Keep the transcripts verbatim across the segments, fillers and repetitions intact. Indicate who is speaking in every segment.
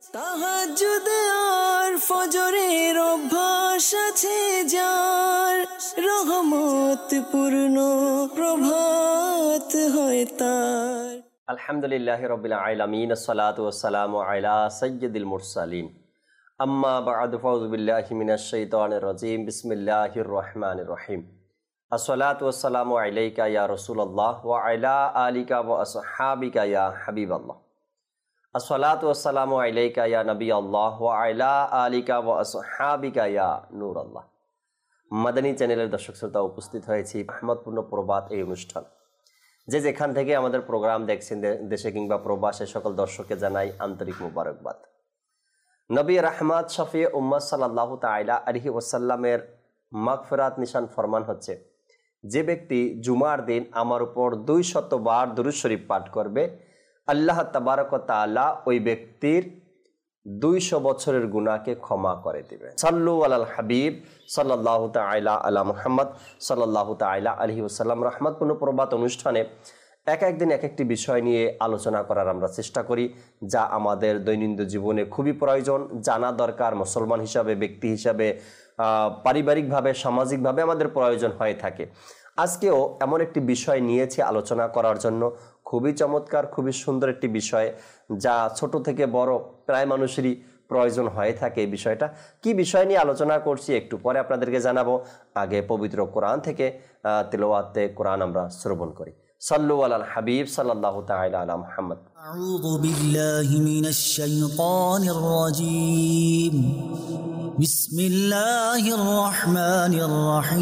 Speaker 1: তাহাজ্জুদ আর ফজরের অভ্যাস আছে যার, রহমত পূর্ণ প্রভাত হয় তার।
Speaker 2: আলহামদুলিল্লাহি রাব্বিল আলামিন, আসসালাতু ওয়াসসালামু আলা সাইয়্যিদিল মুরসালিন, আম্মা বা'দু, ফাউযু বিল্লাহি মিনাশ শাইতানির রাজীম, বিসমিল্লাহির রহমানির রহিম। আসসালাতু ওয়াসসালামু আলাইকা ইয়া রাসূলুল্লাহ ওয়া আলা আলিকা ওয়া আসহাবিকা ইয়া হাবিবাল্লাহ। আসসালাতু ওয়াসসালামু আলাইকা ইয়া নবিয়াল্লাহ ওয়া আলা আলিকা ওয়া আসহাবিকা ইয়া নূরাল্লাহ। মাদানী চ্যানেলের দর্শক শ্রোতা, উপস্থিত হয়েছি রহমতপূর্ণ প্রভাত এই অনুষ্ঠান। যে যেখান থেকে আমাদের প্রোগ্রাম দেখছেন, দেশে কিংবা প্রবাসে, সকল দর্শককে জানাই আন্তরিক মুবারকবাদ। নবী রাহমাত শফি উম্মাত সাল্লাল্লাহু তাআলা আলাইহি ওয়াসাল্লামের মাগফিরাত নিশান ফরমান হচ্ছে, যে ব্যক্তি জুমার দিন আমার উপর দুই শতবার দুরূদ শরীফ পাঠ করবে, আল্লাহ তাবারক ওয়া তাআলা ওই ব্যক্তির দুইশো বছরের গুনাহকে ক্ষমা করে দিবে। সাল্লু আলাল হাবিব সাল্লাল্লাহু তাআলা আলা মুহাম্মদ সাল্লাল্লাহু তাআলা আলাইহি ওয়াসাল্লাম। রহমতপূর্ণ প্রভাত অনুষ্ঠানে এক একদিন এক একটি বিষয় নিয়ে আলোচনা করার আমরা চেষ্টা করি, যা আমাদের দৈনন্দিন জীবনে খুবই প্রয়োজন, জানা দরকার। মুসলমান হিসাবে, ব্যক্তি হিসাবে, পারিবারিকভাবে, সামাজিকভাবে আমাদের প্রয়োজন হয়ে থাকে। আজকেও এমন একটি বিষয় নিয়েছি আলোচনা করার জন্য, খুবই চমৎকার, খুবই সুন্দর একটি বিষয়, যা ছোট থেকে বড় প্রায় মানুষেরই প্রয়োজন হয়ে থাকে। এই বিষয়টা কি বিষয় নিয়ে আলোচনা করছি একটু পরে আপনাদেরকে জানাবো। আগে পবিত্র কোরআন থেকে তিলাওয়াতে কোরআন আমরা শ্রবণ করি। সাল্লু আলাল হাবিব সাল্লাল্লাহু তাআলা আলা মুহাম্মদ।
Speaker 1: আউযু বিল্লাহি মিনাশ শাইতানির রাজীম। বিসমিল্লাহির রহমানির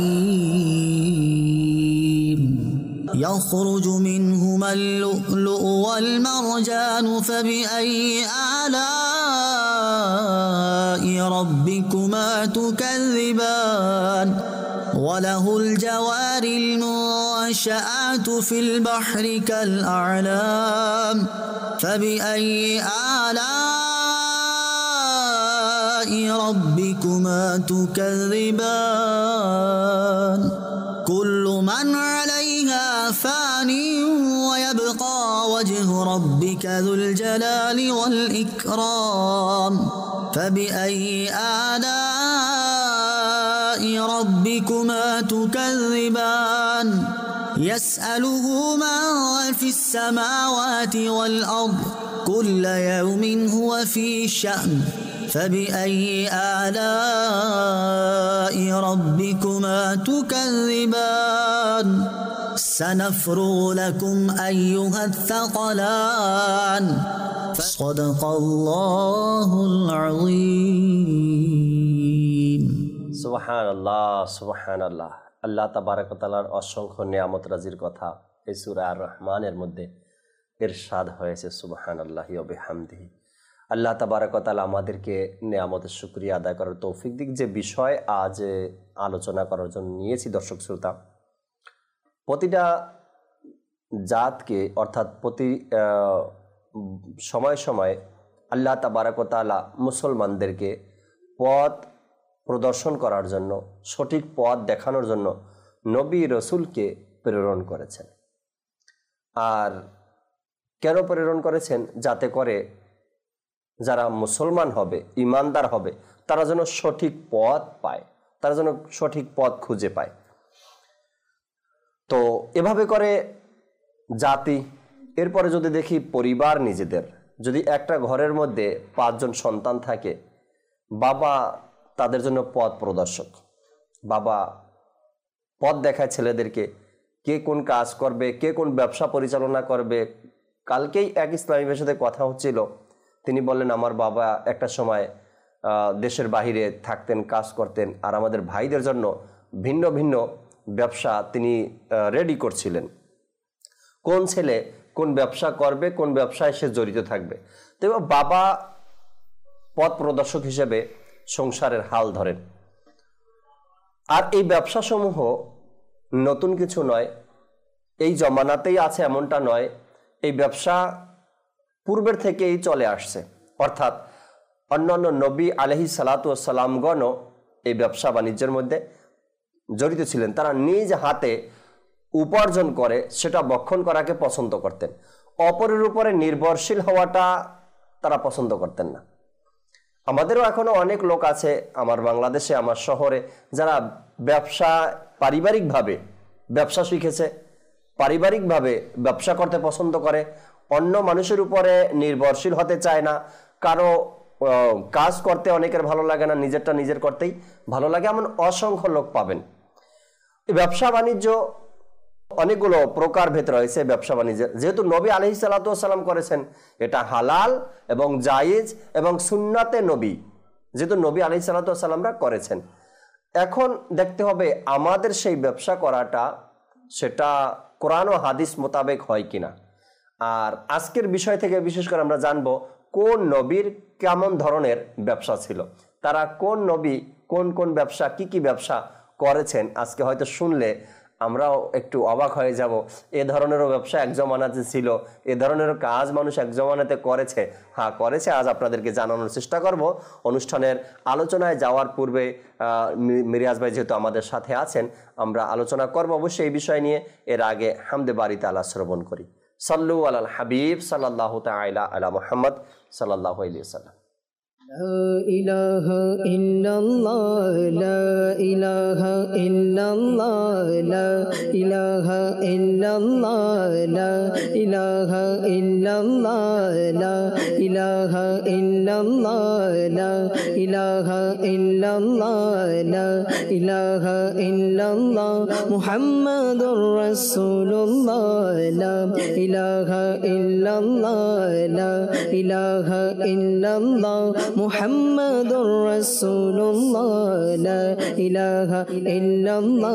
Speaker 1: রহিম। يخرج منهما اللؤلؤ والمرجان فبأي آلاء ربكما تكذبان وله الجوار المنشآت في البحر كالأعلام فبأي آلاء ربكما تكذبان كل من عليها فان ويبقى وجه ربك ذو الجلال والإكرام فبأي آلاء ربكما تكذبان يسأله من في السماوات والأرض كل يوم هو في شأن فبأي آلاء ربكما تكذبان سنفرغ لكم أيها الثقلان صدق الله العظيم।
Speaker 2: সুবহানাল্লাহ, সুবহানাল্লাহ। আল্লাহ তাবারক ওয়া তাআলার অসংখ্য নিয়ামত রাজির কথা এই সূরা আর রহমানের মধ্যে ইরশাদ হয়েছে, সুবহানাল্লাহি ওয়া বিহামদিহি। আল্লাহ তাবারক ওয়া তাআলা আমাদেরকে নিয়ামতের শুকরিয়া আদায় করার তৌফিক দিক। যে বিষয় আজ আলোচনা করার জন্য নিয়েছি দর্শক শ্রোতা, প্রতিটা জাতকে অর্থাৎ প্রতি সময় সময় আল্লাহ তাবারক ওয়া তাআলা মুসলমানদেরকে পথ প্রদর্শন করার জন্য, সঠিক পথ দেখানোর জন্য নবী রসুলকে প্রেরণ করেছেন। আর কেন প্রেরণ করেছেন? যাতে করে যারা মুসলমান হবে, ইমানদার হবে, তারা যেন সঠিক পথ পায়, তারা যেন সঠিক পথ খুঁজে পায়। তো এভাবে করে জাতি, এরপরে যদি দেখি পরিবার, নিজেদের যদি একটা ঘরের মধ্যে পাঁচজন সন্তান থাকে, বাবা তাদের জন্য পথ প্রদর্শক, বাবা পথ দেখায় ছেলেদেরকে, কে কোন কাজ করবে, কে কোন ব্যবসা পরিচালনা করবে। কালকেই এক ইসলামী ভাষাতে কথা হচ্ছিল, তিনি বললেন আমার বাবা একটা সময় দেশের বাহিরে থাকতেন, কাজ করতেন, আর আমাদের ভাইদের জন্য ভিন্ন ভিন্ন ব্যবসা তিনি রেডি করছিলেন। কোন ছেলে কোন ব্যবসা করবে, কোন ব্যবসায় সে জড়িত থাকবে। তো বাবা পথ প্রদর্শক হিসেবে সংসারের হাল ধরেন। আর এই ব্যবসাসমূহ নতুন কিছু নয়, এই জমানাতেই আছে এমনটা নয়, এই ব্যবসা পূর্বের থেকেই চলে আসছে। অর্থাৎ অন্যান্য নবী আলাইহিস সালাতু ওয়াস সালামগণও এই ব্যবসা বাণিজ্যের মধ্যে জড়িত ছিলেন। তারা নিজ হাতে উপার্জন করে সেটা ভক্ষণ করাকে পছন্দ করতেন, অপরের উপরে নির্ভরশীল হওয়াটা তারা পছন্দ করতেন না। আমাদেরও এখনো অনেক লোক আছে আমার বাংলাদেশে, আমার শহরে, যারা ব্যবসা পারিবারিকভাবে ব্যবসা শিখেছে, পারিবারিকভাবে ব্যবসা করতে পছন্দ করে, অন্য মানুষের উপরে নির্ভরশীল হতে চায় না। কারো কাজ করতে অনেকের ভালো লাগে না, নিজেরটা নিজের করতেই ভালো লাগে, এমন অসংখ্য লোক পাবেন। ব্যবসা বাণিজ্য অনেকগুলো প্রকার ভেদ রয়েছে ব্যবসা বাণিজ্যের। যেহেতু নবী আলাইহিস সালাতু ওয়াস সালাম করেছেন, এটা হালাল এবং জায়েজ এবং সুন্নাতে নবী, যেহেতু নবী আলাইহিস সালাতু ওয়াস সালামরা করেছেন। এখন দেখতে হবে আমাদের সেই ব্যবসা করাটা সেটা কোরআন ও হাদিস মোতাবেক হয় কিনা। আর আজকের বিষয় থেকে বিশেষ করে আমরা জানবো কোন নবীর কেমন ধরনের ব্যবসা ছিল, তারা কোন নবী কোন কোন ব্যবসা কি কি ব্যবসা করেছেন। আজকে হয়তো শুনলে আমরাও একটু অবাক হয়ে যাব, এ ধরনেরও ব্যবসা এক জমানাতে ছিল, এ ধরনেরও কাজ মানুষ এক জমানাতে করেছে। হ্যাঁ করেছে, আজ আপনাদেরকে জানানোর চেষ্টা করব। অনুষ্ঠানের আলোচনায় যাওয়ার পূর্বে মিরাজ ভাই যেহেতু আমাদের সাথে আছেন, আমরা আলোচনা করব অবশ্যই এই বিষয় নিয়ে। এর আগে হামদে বারি তাআলা শ্রবণ করি। সাল্লু আলাল হাবিব সাল্লাল্লাহু তাআলা আলা মুহাম্মদ সাল্লাল্লাহু আলাইহি ওয়াসাল্লাম।
Speaker 3: لا إله إلا الله لا إله إلا الله لا إله إلا الله لا إله إلا الله لا إله إلا الله لا إله إلا الله لا إله إلا الله محمد رسول الله لا إله إلا الله لا إله إلا الله محمد رسول الله لا إله إلا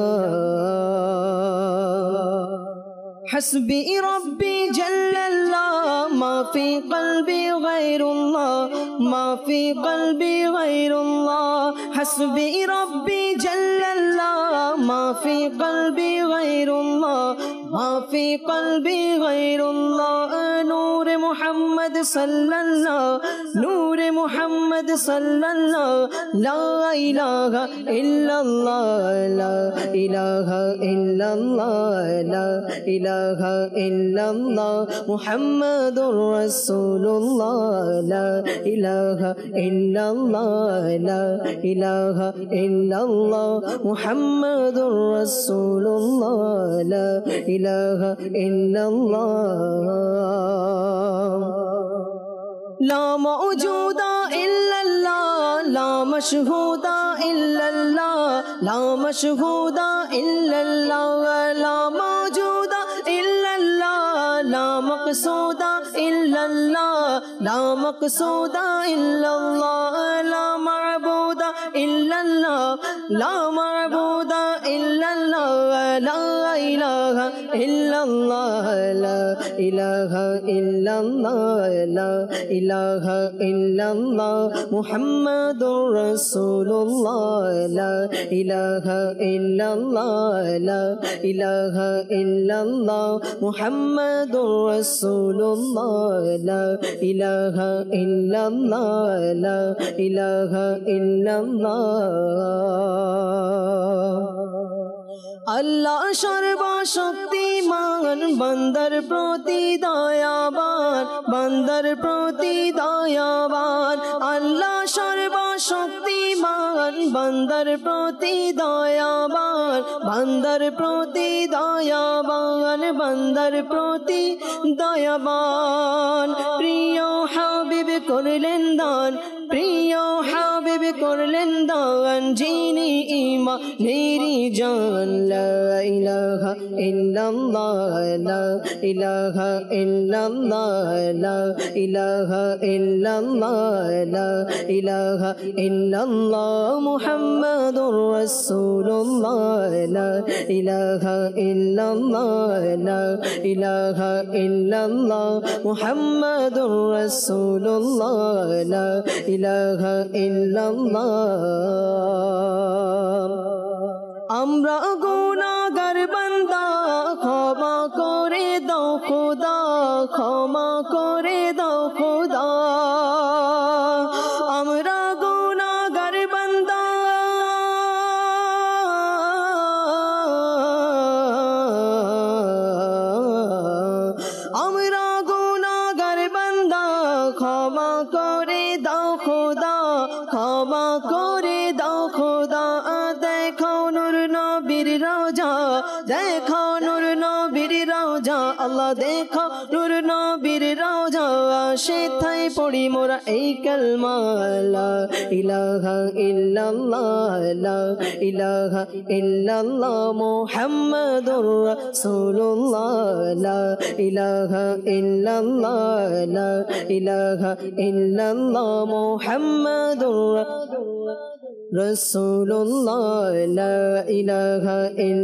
Speaker 3: الله حسبي ربي جل الله ما في قلبي غير الله ما في قلبي غير الله حسبي ربي جل الله ما في قلبي غير الله ما في قلبي غير الله نور محمد صلى الله نور محمد صلى الله لا إله إلا الله لا إله إلا الله لا إله إلا الله محمد رسول الله لا إله إلا الله لا إله إلا الله محمد رسول الله لا إله إلا الله لا موجود إلا الله لا مشهود إلا الله لا مشهود إلا الله لا موجود إلا الله لا مقصود إلا الله لا مقصود إلا الله لا معبود إلا الله لا معبود إلا الله لا إله إلا الله لا إله إلا الله لا إله إلا الله محمد رسول الله لا إله إلا الله لا إله إلا الله محمد رسول الله لا إله إلا الله لا إله إلا الله আল্লাহ সর্বশক্তিমান বান্দার প্রতি দয়াবান বান্দার প্রতি দয়াবান আল্লাহ সর্বশক্তিমান বান্দার প্রতি দয়াবান বান্দার প্রতি দয়াবান বান্দার প্রতি দয়াবান প্রিয় হাবিব করলেন দান প্রিয় হাবিব করলেন দান যিনি ঈমানেরই জান লা ইলাহা ইল্লাল্লাহ লা ইলাহা ইল্লাল্লাহ লা ইলাহা ইল্লাল্লাহ লা ইলাহা ইল্লাল্লাহ মুহাম্মাদুর রাসূলুল্লাহ লা ইলাহা ইল্লাল্লাহ লা ইলাহা ইল্লাল্লাহ মুহাম্মাদুর রাসূলুল্লাহ লা ইলাহা ইল্লাল্লাহ আমরা গুনাহগার বান্দা ক্ষমা করে দাও খোদা ক্ষমা করে দাও খোদা আমরা গুনাহগার বান্দা আমরা গুনাহগার বান্দা ক্ষমা করে দাও খোদা ক্ষমা করে দাও খোদা দেখো নূর নবীর রওজা দেখো নূর নবীর রওজা আল্লাহ দেখো নূর নবীর রওজা সেথায় পড়ি মোরা এই কালমা লা ইলাহা ইল্লাল্লাহ লা ইলাহা ইল্লাল্লাহ মুহাম্মাদুর রাসূলুল্লাহ লা ইলাহা ইল্লাল্লাহ লা ইলাহা ইল্লাল্লাহ মুহাম্মাদুর রাসূলুল্লাহ লা ইলাহা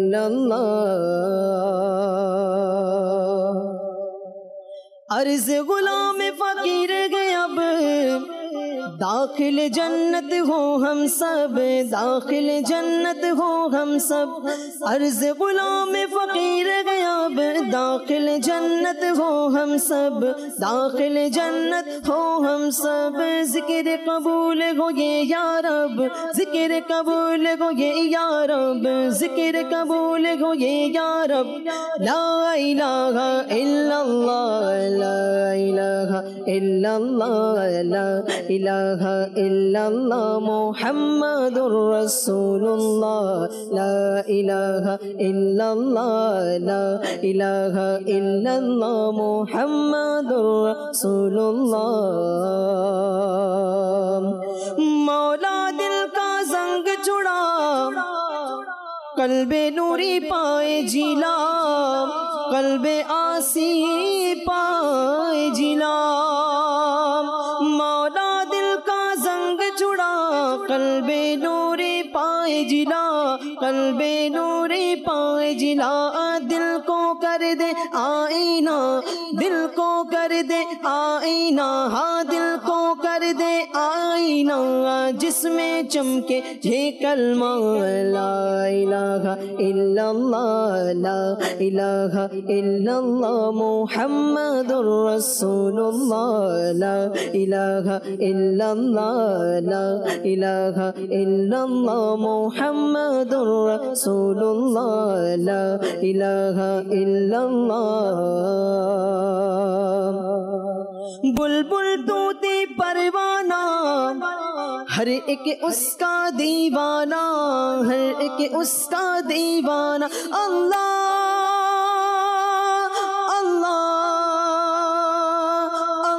Speaker 3: ইল্লাল্লাহ अर्ज़ गुलाम फ़कीर गए अब दाखिल जन्नत हो हम सब दाखिल जन्नत हो हम सब अर्ज़ गुलाम फ़कीर गए अब दाखिल जन्नत हो हम सब दाखिल जन्नत हो हम सब ज़िक्र कबूल हो ये या रब ज़िक्र कबूल हो ये या रब ज़िक्र कबूल हो ये या रब ला इलाहा इल्लल्लाह ला इलाहा इल्लल्लाह ला इलाहा इल्लल्लाह मुहम्मदुर रसूलुल्लाह ला इलाहा इल्लल्लाह ला इलाहा इल्लल्लाह मुहम्मदुर रसूलुल्लाह मौला दिल का जंग छुड़ा कल्बे नूरी पाए जिला कल्बे आसी पाए जिला मौला दिल का जंग छुड़ा कल्बे नूरी पाए जिला कल्बे नूरी पाए जिला दिल को कर दे आईना दिल को कर दे आईना हाँ दिल को कर दे आईना जिसमें चमके ये कलमा ला इलाहा इल्लल्लाह ला इलाहा इल्लल्लाह मुहम्मदुर रसूलुल्लाह ला इलाहा इल्लल्लाह ला इलाहा इल्लल्लाह मुहम्मदुर रसूलुल्लाह ला इलाहा इल्लल्लाह बुलबुल तूती परवाना हर एक उसका दीवाना हर एक उसका दीवाना अल्लाह अल्लाह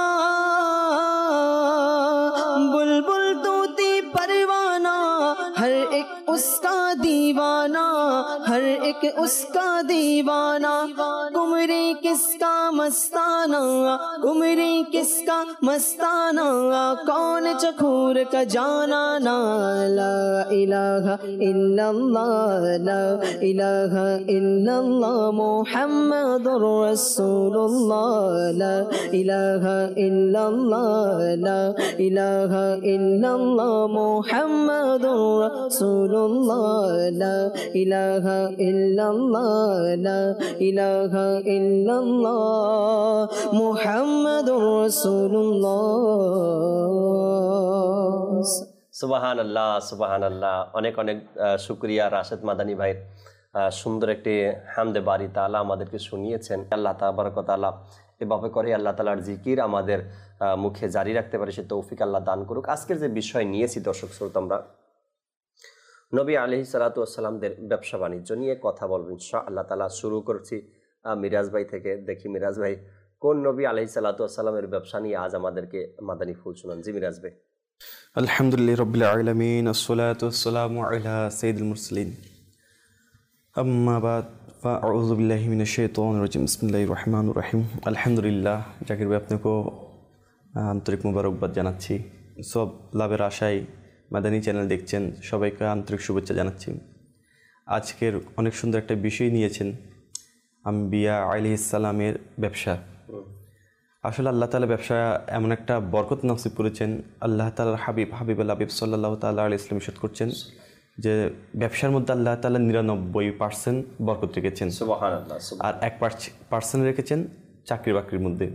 Speaker 3: अल्लाह बुलबुल तूती परवाना हर एक उसका दीवाना हर एक उसका दीवाना कुमरी किसका मस्ताना कुमरी किसका मस्ताना कौन चखूर का जाना ना ला इलाहा इल्लल्लाह ला इलाहा इल्लल्लाह मुहम्मदुर रसूलुल्लाह ला इलाहा इल्लल्लाह ला इलाहा इल्लल्लाह मुहम्मदुर रसूलुल्लाह ला इलाहा इल्लल्लाह ला इलाहा इल्लल्लाह मुहम्मदुर रसूलुल्लाह
Speaker 2: সুবহানাল্লাহ সুবহানাল্লাহ অনেক অনেক শুকরিয়া রাশেদ মাদানী ভাইয়ের সুন্দর একটি হামদে বারি তাআলা আমাদেরকে শুনিয়েছেন। আল্লাহ তাবারক ওয়া তাআলা এভাবে করে আল্লাহ তাআলার জিকির আমাদের মুখে জারি রাখতে পারে সে তৌফিক আল্লাহ দান করুক। আজকের যে বিষয় নিয়েছি দর্শক শ্রোতা আমরা নবী আলাইহিস সালাতু ওয়াস সালামদের ব্যবসা বাণিজ্য নিয়ে কথা বলবো ইনশাআল্লাহ তাআলা। শুরু করছি মিরাজ ভাই থেকে। দেখি মিরাজ ভাই কোন নবী আলাইহিস সালাতু ওয়াস সালামের ব্যবসা নিয়ে আজ আমাদেরকে মাদানী ফুল শুনান। জি মিরাজ ভাই।
Speaker 4: আলহামদুলিল্লাহি রাব্বিল আলামিন আসসালাতু ওয়াসসালামু আলা সাইয়্যিদিল মুরসালিন আম্মা বাদ ফাআউযু বিল্লাহি মিনাশ শাইতানির রাজিম বিসমিল্লাহির রহমানির রহিম। আলহামদুলিল্লাহ জাকির ভাই আপনাকেও আন্তরিক মোবারকবাদ জানাচ্ছি। সব লাভের আশায় মাদানী চ্যানেল দেখছেন সবাইকে আন্তরিক শুভেচ্ছা জানাচ্ছি। আজকের অনেক সুন্দর একটা বিষয় নিয়েছেন আম্বিয়া আলাইহিস সালামের ব্যবসা। আসলে আল্লাহ তাআলা ব্যবসা এমন একটা বরকত নসিব করেছেন। আল্লাহ তাআলার হাবিব হাবিবুল হাবিব সাল্লাল্লাহু তাআলা আলাইহি ওয়াসাল্লাম ইরশাদ করছেন যে ব্যবসার মধ্যে আল্লাহ তাআলা নিরানব্বই পার্সেন্ট বরকত রেখেছেন,
Speaker 2: সুবহানাল্লাহ,
Speaker 4: আর এক পার্সেন্ট রেখেছেন চাকরি বাকরির মধ্যে।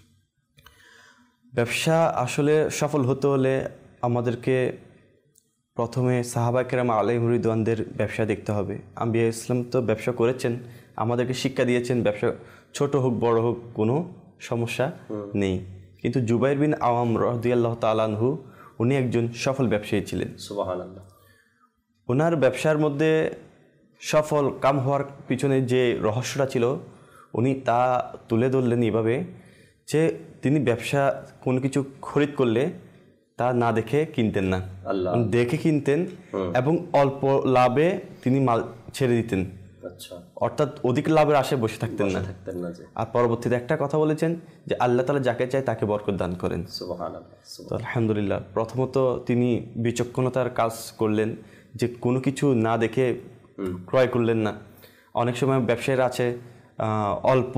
Speaker 4: ব্যবসা আসলে সফল হতে হলে আমাদেরকে প্রথমে সাহাবা কেরাম আলাইহিম রিদওয়ানদের ব্যবসা দেখতে হবে। আম্বিয়া ইসলাম তো ব্যবসা করেছেন, আমাদেরকে শিক্ষা দিয়েছেন ব্যবসা ছোট হোক বড় হোক কোনো সমস্যা নেই। কিন্তু জুবাইর বিন আওয়াম রাদিয়াল্লাহু তাআলা আনহু উনি একজন সফল ব্যবসায়ী ছিলেন।
Speaker 2: সুবহানাল্লাহ।
Speaker 4: ওনার ব্যবসার মধ্যে সফল কাম হওয়ার পিছনে যে রহস্যটা ছিল উনি তা তুলে ধরলেন এইভাবে যে তিনি ব্যবসা কোনো কিছু খরিদ করলে তা না দেখে কিনতেন না, দেখে কিনতেন এবং অল্প লাভে তিনি মাল ছেড়ে দিতেন।
Speaker 2: আচ্ছা,
Speaker 4: অর্থাৎ অধিক লাভের আশায় বসে থাকতেন না। আর পরবর্তীতে একটা কথা বলেছেন যে আল্লাহ তাআলা যাকে চায় তাকে বরকত দান করেন।
Speaker 2: সুবহানাল্লাহ।
Speaker 4: তো আলহামদুলিল্লাহ, প্রথমত তিনি বিচক্ষণতার কাজ করলেন যে কোনো কিছু না দেখে ক্রয় করলেন না। অনেক সময় ব্যবসায়ীরা আছে অল্প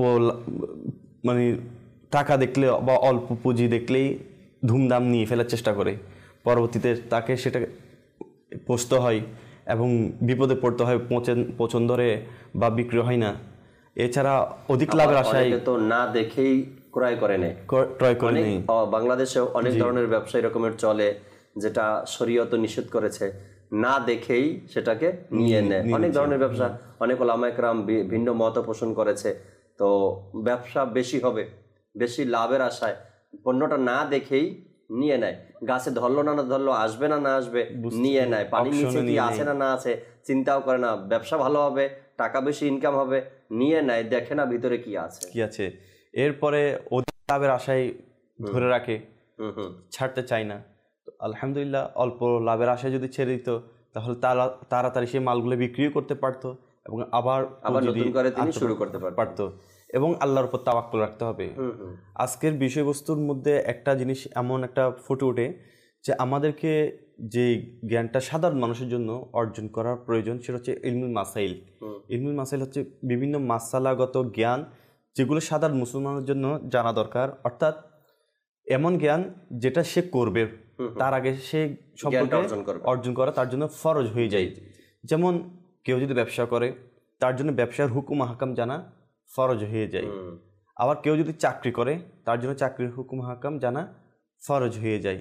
Speaker 4: মানে টাকা দেখলে বা অল্প পুঁজি দেখলেই ধুমধাম নিয়ে ফেলার চেষ্টা করে, পরবর্তীতে তাকে সেটা পোষতে হয় এবং বিপদে পড়তে হয়, পছন্দ ধরে বা বিক্রি হয় না। এছাড়া অধিক লাভের আশায়
Speaker 2: তো না দেখেই ক্রয় করে নেয়,
Speaker 4: ক্রয় করে নেয়।
Speaker 2: বাংলাদেশে অনেক ধরনের ব্যবসা এরকমের চলে যেটা শরীয়ত নিষেধ করেছে, না দেখেই সেটাকে নিয়ে নেয়। অনেক ধরনের ব্যবসা, অনেক ওলামায়ে কেরাম ভিন্ন মত পোষণ করেছে। তো ব্যবসা বেশি হবে, বেশি লাভের আশায় পণ্যটা না দেখেই নিয়ে নেয়। গাছে ধরলো না না ধরলো, আসবে না না আসবে, নিয়ে নেয়। পানির নিচে কি আছে না না আছে চিন্তাও করে না, ব্যবসা ভালো হবে, টাকা বেশি ইনকাম হবে, নিয়ে নেয়, দেখে না ভিতরে কি আছে
Speaker 4: কি আছে এরপরে অধিক লাভের আশায় ধরে রাখে, ছাড়তে চায় না। তো আলহামদুলিল্লাহ, অল্প লাভের আশায় যদি ছেড়ে দিত তাহলে তারা তাড়াতাড়ি সেই মালগুলো বিক্রিও করতে পারতো এবং আবার
Speaker 2: আবার নতুন করে তিনি শুরু করতে
Speaker 4: পারতো এবং আল্লাহর উপর তাওয়াক্কুল রাখতে হবে। আজকের বিষয়বস্তুর মধ্যে একটা জিনিস এমন একটা ফুটে ওঠে যে আমাদেরকে যে জ্ঞানটা সাধারণ মানুষের জন্য অর্জন করার প্রয়োজন সেটা হচ্ছে ইলমুল মাসাইল। ইলমুল মাসাইল হচ্ছে বিভিন্ন মাসালাগত জ্ঞান যেগুলো সাধারণ মুসলমানের জন্য জানা দরকার, অর্থাৎ এমন জ্ঞান যেটা সে করবে তার আগে সে সম্পর্কে অর্জন করা তার জন্য ফরজ হয়ে যায়। যেমন কেউ যদি ব্যবসা করে তার জন্য ব্যবসার হুকুম হাকাম জানা ফরজ হয়ে যায়। আবার কেউ যদি চাকরি করে তার জন্য চাকরির হুকুম হাকাম জানা ফরজ হয়ে যায়।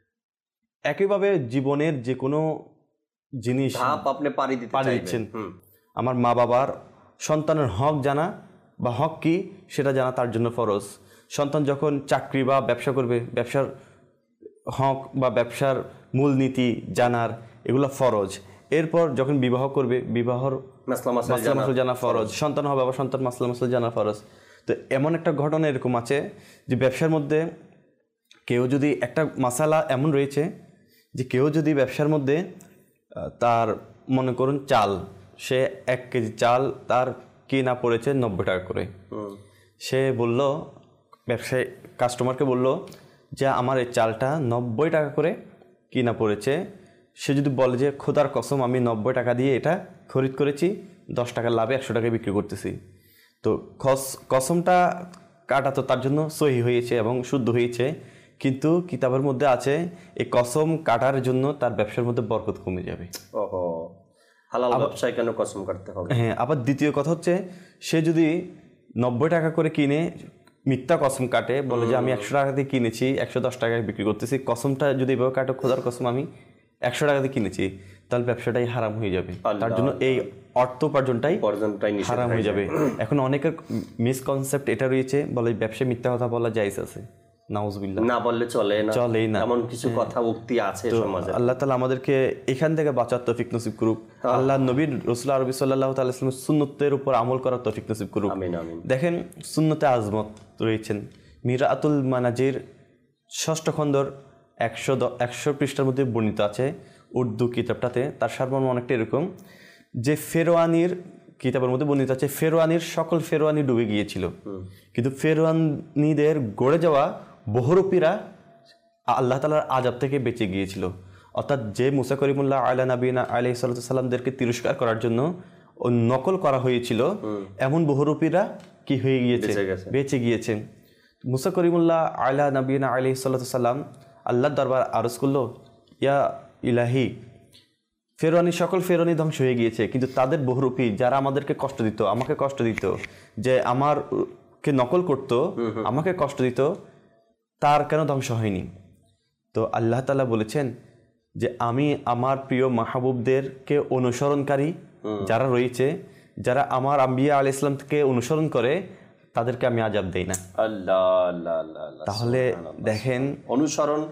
Speaker 4: একইভাবে জীবনের যে কোনো জিনিস
Speaker 2: আপনি পারি
Speaker 4: দিচ্ছেন, আমার মা বাবার সন্তানের হক জানা বা হক কি সেটা জানা তার জন্য ফরজ। সন্তান যখন চাকরি বা ব্যবসা করবে ব্যবসার হক বা ব্যবসার মূলনীতি জানার এগুলো ফরজ। এরপর যখন বিবাহ করবে বিবাহর মাসলা মাসাইল জানা ফরজ, সন্তান হবে আবার সন্তান মাসলা মাসাইল জানা ফরজ। তো এমন একটা ঘটনা এরকম আছে যে ব্যবসার মধ্যে কেউ যদি একটা মাসালা এমন রয়েছে যে কেউ যদি ব্যবসার মধ্যে তার মনে করুন চাল, সে এক কেজি চাল তার কেনা পড়েছে নব্বই টাকা করে, সে বলল ব্যবসায়ী কাস্টমারকে বলল যে আমার এই চালটা নব্বই টাকা করে কিনা পড়েছে। সে যদি বলে যে খোদার কসম আমি নব্বই টাকা দিয়ে এটা খরিদ করেছি, দশ টাকার লাভে একশো টাকায় বিক্রি করতেছি, তো খস কসমটা কাটা তো তার জন্য সহি হয়েছে এবং শুদ্ধ হয়েছে, কিন্তু কিতাবের মধ্যে আছে এই কসম কাটার জন্য তার ব্যবসার মধ্যে বরকত কমে যাবে।
Speaker 2: ওহো, হালাল ব্যবসায় কেন কসম কাটতে হবে?
Speaker 4: হ্যাঁ, আবার দ্বিতীয় কথা হচ্ছে সে যদি নব্বই টাকা করে কিনে মিথ্যা কসম কাটে, বলে যে আমি একশো টাকা দিয়ে কিনেছি একশো দশ টাকায় বিক্রি করতেছি, কসমটা যদি এভাবে কাটে খোদার কসম আমি একশো টাকা দিয়ে কিনেছি, তাহলে ব্যবসাটাই হারাম হয়ে যাবে, তার জন্য এই অর্থ উপার্জনটাই হারাম হয়ে যাবে। এখন অনেকের মিসকনসেপ্ট এটা রয়েছে, বলে ব্যবসায় মিথ্যা কথা বলা জায়েজ আছে, নাউজুবিল্লাহ,
Speaker 2: না বললে চলে না,
Speaker 4: চলেই না,
Speaker 2: এমন কিছু কথা উক্তি আছে সমাজে।
Speaker 4: আল্লাহ তাআলা আমাদেরকে এখান থেকে বাঁচার তৌফিক নসিব করুক, আল্লাহ নবীর রাসূল আরবি সাল্লাল্লাহু তাআলা সাল্লামের সুন্নতের উপর আমল করার তৌফিক নসিব করুক।
Speaker 2: আমিন আমিন।
Speaker 4: দেখেন সুন্নতে আজমত রয়েছেন মিরাতুল মানাজির ষষ্ঠ খণ্ডর একশো একশো পৃষ্ঠার মধ্যে বর্ণিত আছে উর্দু কিতাবটাতে। তার সারমর্ম অনেকটা এরকম যে ফেরোয়ানির কিতাবের মধ্যে বর্ণিত আছে ফেরোয়ানির সকল ফেরোয়ানি ডুবে গিয়েছিল, কিন্তু ফেরোয়ানিদের গড়ে যাওয়া বহুরূপীরা আল্লাহ তাআলার আযাব থেকে বেঁচে গিয়েছিল। অর্থাৎ যে মুসা করিমুল্লাহ আলা নবীনা আলাইহিস সালাতু ওয়াস সালামদেরকে তিরস্কার করার জন্য ও নকল করা হয়েছিল, এমন বহুরূপীরা কি হয়ে গিয়েছে, বেঁচে গিয়েছে। মুসা করিমুল্লাহ আলা নবীনা আলাইহিস সালাতু ওয়াস সালাম আল্লাহর দরবার আরজ করলো, ইয়া ইলাহি, ফেরোয়ানি সকল ফেরোয়ানি ধ্বংস হয়ে গিয়েছে, কিন্তু তাদের বহুরূপী যারা আমাদেরকে কষ্ট দিত, আমাকে কষ্ট দিত, যে আমারকে নকল করত, আমাকে কষ্ট দিত, তার কেন ধ্বংস হয়নি? তো আল্লাহ তাআলা বলেছেন যে আমি আমার প্রিয় মাহবুবদেরকে অনুসরণকারী যারা রয়েছে, যারা আমার আম্বিয়া আলাইহিস সালামকে অনুসরণ করে, তাদেরকে আমি আযাব দেই না।
Speaker 2: আল্লাহ আল্লাহ আল্লাহ।
Speaker 4: তাহলে দেখেন
Speaker 2: অনুসরণ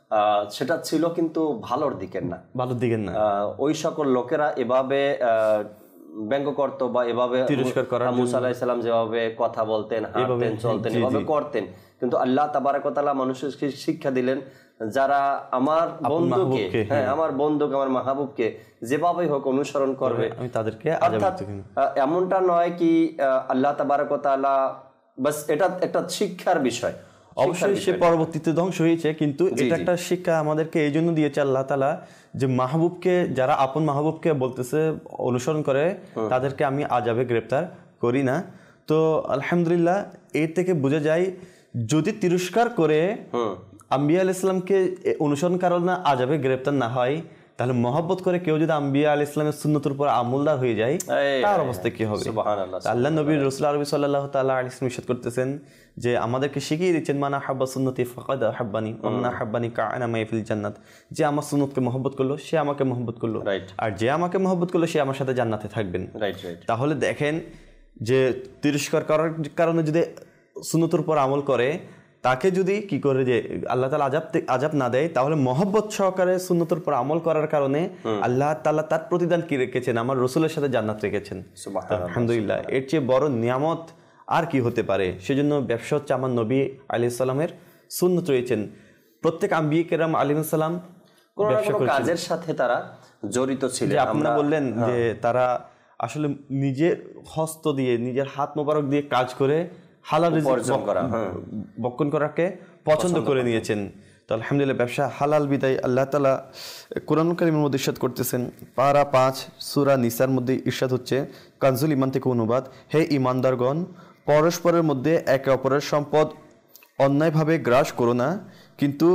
Speaker 2: আহ, সেটা ছিল কিন্তু ভালোর দিকের না,
Speaker 4: ভালোর দিকের না।
Speaker 2: আহ, ওই সকল লোকেরা এভাবে আহ, ব্যঙ্গ করতো বা এভাবে
Speaker 4: তিরস্কার করার জন্য।
Speaker 2: মুসা আলাইহিস সালাম যেভাবে কথা বলতেন, হাঁটতেন, চলতেন,
Speaker 4: জি,
Speaker 2: এভাবে
Speaker 4: জি।
Speaker 2: করতেন, কিন্তু আল্লাহ তাবারক ওয়া তাআলা মানুষকে শিক্ষা দিলেন যারা আমার বন্ধুকে,
Speaker 4: মাহবুবকে,
Speaker 2: হ্যাঁ আমার বন্ধুকে, আমার মাহবুবকে যেভাবে হোক অনুসরণ করবে,
Speaker 4: আমি তাদেরকে আযাব
Speaker 2: অর্থাৎ
Speaker 4: দিতে কিনা।
Speaker 2: আহ, এমনটা নয় কি আহ, আল্লাহ তাবারক ওয়া তাআলা বাস, এটা একটা শিক্ষার বিষয়।
Speaker 4: অবশ্যই সে পরবর্তীতে ধ্বংস হয়েছে, কিন্তু এটা একটা শিক্ষা আমাদেরকে এই জন্য দিয়েছে আল্লাহ তাআলা, যে মাহবুবকে, যারা আপন মাহবুবকে বলতেছে অনুসরণ করে, তাদেরকে আমি আযাবে গ্রেপ্তার করি না। তো আলহামদুলিল্লাহ এর থেকে বোঝা যায়, যদি তিরস্কার করে আম্বিয়া আলাইহিস সালামকে অনুসরণ কারণে আযাবে গ্রেপ্তার না হয়, তাহলে মহব্বত করে কেউ যদি আম্বিয়া আলাইহিস সালামের সুন্নতের উপর আমলদার হয়ে যায়, তার অবস্থা কি হবে?
Speaker 2: সুবহানাল্লাহ।
Speaker 4: আল্লাহ নবী রাসূল আরবি সাল্লাল্লাহু তাআলা আলাইহি ওয়াসাল্লাম ইরশাদ করতেছেন যে আমাদেরকে শিখিয়ে দিচ্ছেন, মানা হাব্বা সুন্নতি ফাকাদ হাব্বানি ওয়া মান হাব্বানি কাআনা মাই ফিল জান্নাত। যে আমার সুন্নতকে মহব্বত করলো, সে আমাকে মহব্বত করলো,
Speaker 2: Right.
Speaker 4: আর যে আমাকে মহব্বত করলো, সে আমার সাথে জান্নাতে থাকবেন।
Speaker 2: রাইট রাইট
Speaker 4: তাহলে দেখেন যে তিরস্কার করার কারণে যদি সুন্নতের উপর আমল করে, তাকে যদি কি করে যে আল্লাহ তাআলা আযাব আযাব না দেয়, তাহলে মহব্বত সহকারে সুন্নতের উপর আমল করার কারণে আল্লাহ তাআলা তার প্রতিদান কি রেখেছেন? আমার রাসূলের সাথে জান্নাত রেখেছেন।
Speaker 2: সুবহানাল্লাহ।
Speaker 4: আলহামদুলিল্লাহ, এর চেয়ে বড় নিয়ামত আর কি হতে পারে? সেজন্য ব্যবসা হচ্ছে আমার নবী আলাইহিস সালামের সুন্নত রয়েছেন। প্রত্যেক আম্বিয়া কেরাম আলাইহিস সালাম
Speaker 2: কোন না
Speaker 4: ব্যবসা
Speaker 2: কোন
Speaker 4: করেছেন।
Speaker 2: কাজের সাথে তারা জড়িত ছিলেন।
Speaker 4: যে আপনারা বললেন যে তারা আসলে নিজের হস্ত দিয়ে, নিজের হাত মোবারক দিয়ে কাজ করে হালাল রিজিক
Speaker 2: উপার্জন করা, হ্যাঁ।
Speaker 4: বক্ষণ করাকে পছন্দ করে নিয়েছেন। তো আলহামদুলিল্লাহ ব্যবসা হালাল বিদায় আল্লাহ তাআলা কোরআন কারীমের মধ্যে ইরশাদ করতেছেন, পারা পাঁচ সূরা নিসার মধ্যে ইরশাদ হচ্ছে, কানজুল ঈমান থেকে অনুবাদ, হে ঈমানদারগণ, পরস্পরের মধ্যে একে অপরের সম্পদ অন্যায়ভাবে গ্রাস করো না, কিন্তু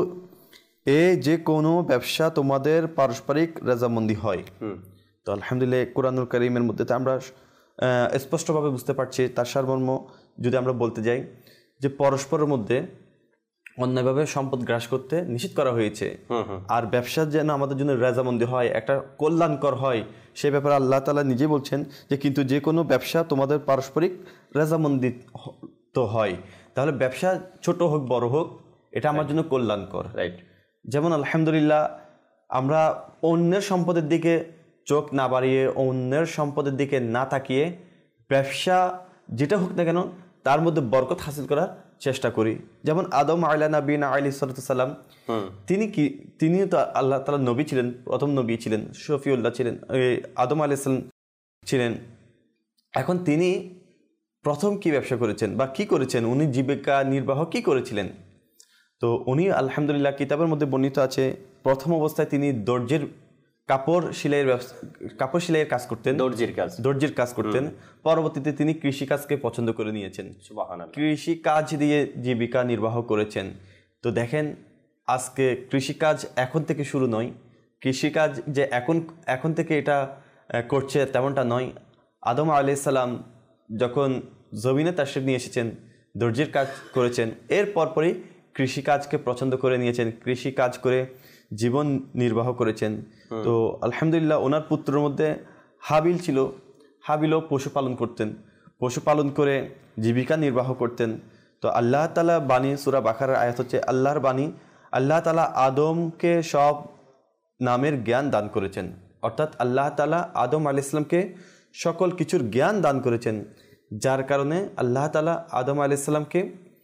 Speaker 4: এ যে কোনো ব্যবসা তোমাদের পারস্পরিক রেজামন্দি হয়। তো আলহামদুলিল্লাহ কোরআনুল কারীমের মধ্যে তো আমরা আহ, স্পষ্টভাবে বুঝতে পারছি তার সারমর্ম। যদি আমরা বলতে যাই যে পরস্পরের মধ্যে অন্যায়ভাবে সম্পদ গ্রাস করতে নিষেধ করা হয়েছে, আর ব্যবসা যেন আমাদের জন্য রেজামন্দি হয়, একটা কল্যাণকর হয়, সে ব্যাপারে আল্লাহ তাআলা নিজেই বলছেন যে কিন্তু যে কোনো ব্যবসা তোমাদের পারস্পরিক রেজামন্দি তো হয়। তাহলে ব্যবসা ছোট হোক বড় হোক, এটা আমার জন্য কল্যাণকর।
Speaker 2: রাইট।
Speaker 4: যেমন আলহামদুলিল্লাহ আমরা অন্যের সম্পদের দিকে চোখ না বাড়িয়ে, অন্যের সম্পদের দিকে না তাকিয়ে ব্যবসা যেটা হোক না কেন তার মধ্যে বরকত হাসিল করার চেষ্টা করি। যেমন আদম আলা নবীনা আলাইহিস সালাম, তিনি কি তিনিও তো আল্লাহ তাআলার নবী ছিলেন, প্রথম নবী ছিলেন, শফিউল্লাহ ছিলেন, আদম আলাইহিস সালাম ছিলেন। এখন তিনি প্রথম কি ব্যবসা করেছেন বা কি করেছেন, উনি জীবিকা নির্বাহ কি করেছিলেন? তো উনি আলহামদুলিল্লাহ কিতাবের মধ্যে বর্ণিত আছে, প্রথম অবস্থায় তিনি দর্জির কাপড় সেলাইয়ের ব্যবসা কাপড় সেলাইয়ের কাজ করতেন,
Speaker 2: দর্জির কাজ
Speaker 4: দর্জির কাজ করতেন। পরবর্তীতে তিনি কৃষিকাজকে পছন্দ করে নিয়েছেন,
Speaker 2: সুবহানাল্লাহ।
Speaker 4: কৃষি কাজ দিয়ে জীবিকা নির্বাহ করেছেন। তো দেখেন আজকে কৃষিকাজ এখন থেকে শুরু নয়, কৃষিকাজ যে এখন এখন থেকে এটা করছে তেমনটা নয়। আদম আলাইহিস সালাম যখন জমিনে তাশরীফ নিয়ে এসেছেন, দর্জির কাজ করেছেন, এর পরপরই কৃষিকাজকে পছন্দ করে নিয়েছেন, কৃষি কাজ করে জীবন নির্বাহ করেছেন। তো আলহামদুলিল্লাহ ওনার পুত্রের মধ্যে হাবিল ছিল, হাবিলও পশুপালন করতেন, পশুপালন করে জীবিকা নির্বাহ করতেন। তো আল্লাহ তাআলা বাণী, সূরা বাকারার আয়াত হচ্ছে আল্লাহর বাণী, আল্লাহ তাআলা আদমকে সব নামের জ্ঞান দান করেছেন, অর্থাৎ আল্লাহ তাআলা আদম আলাইহিস সালামকে সকল কিছুর জ্ঞান দান করেছেন, যার কারণে আল্লাহ তাআলা আদম আলাইহিস সালামকে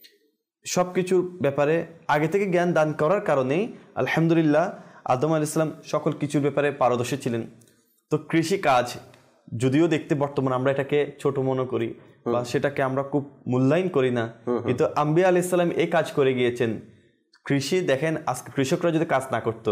Speaker 4: সব কিছুর ব্যাপারে আগে থেকে জ্ঞান দান করার কারণেই আলহামদুলিল্লাহ আদম আলাইহিস সালাম সকল কিছুর ব্যাপারে পারদর্শী ছিলেন। তো কৃষি কাজ যদিও দেখতে বর্তমানে আমরা এটাকে ছোট মনে করি বা সেটাকে আমরা খুব মূল্যায়ন করি না, কিন্তু আম্বিয়া আলাইহিস সালাম এই কাজ করে গিয়েছেন। কৃষি দেখেন, আজকে কৃষকরা যদি কাজ না করতো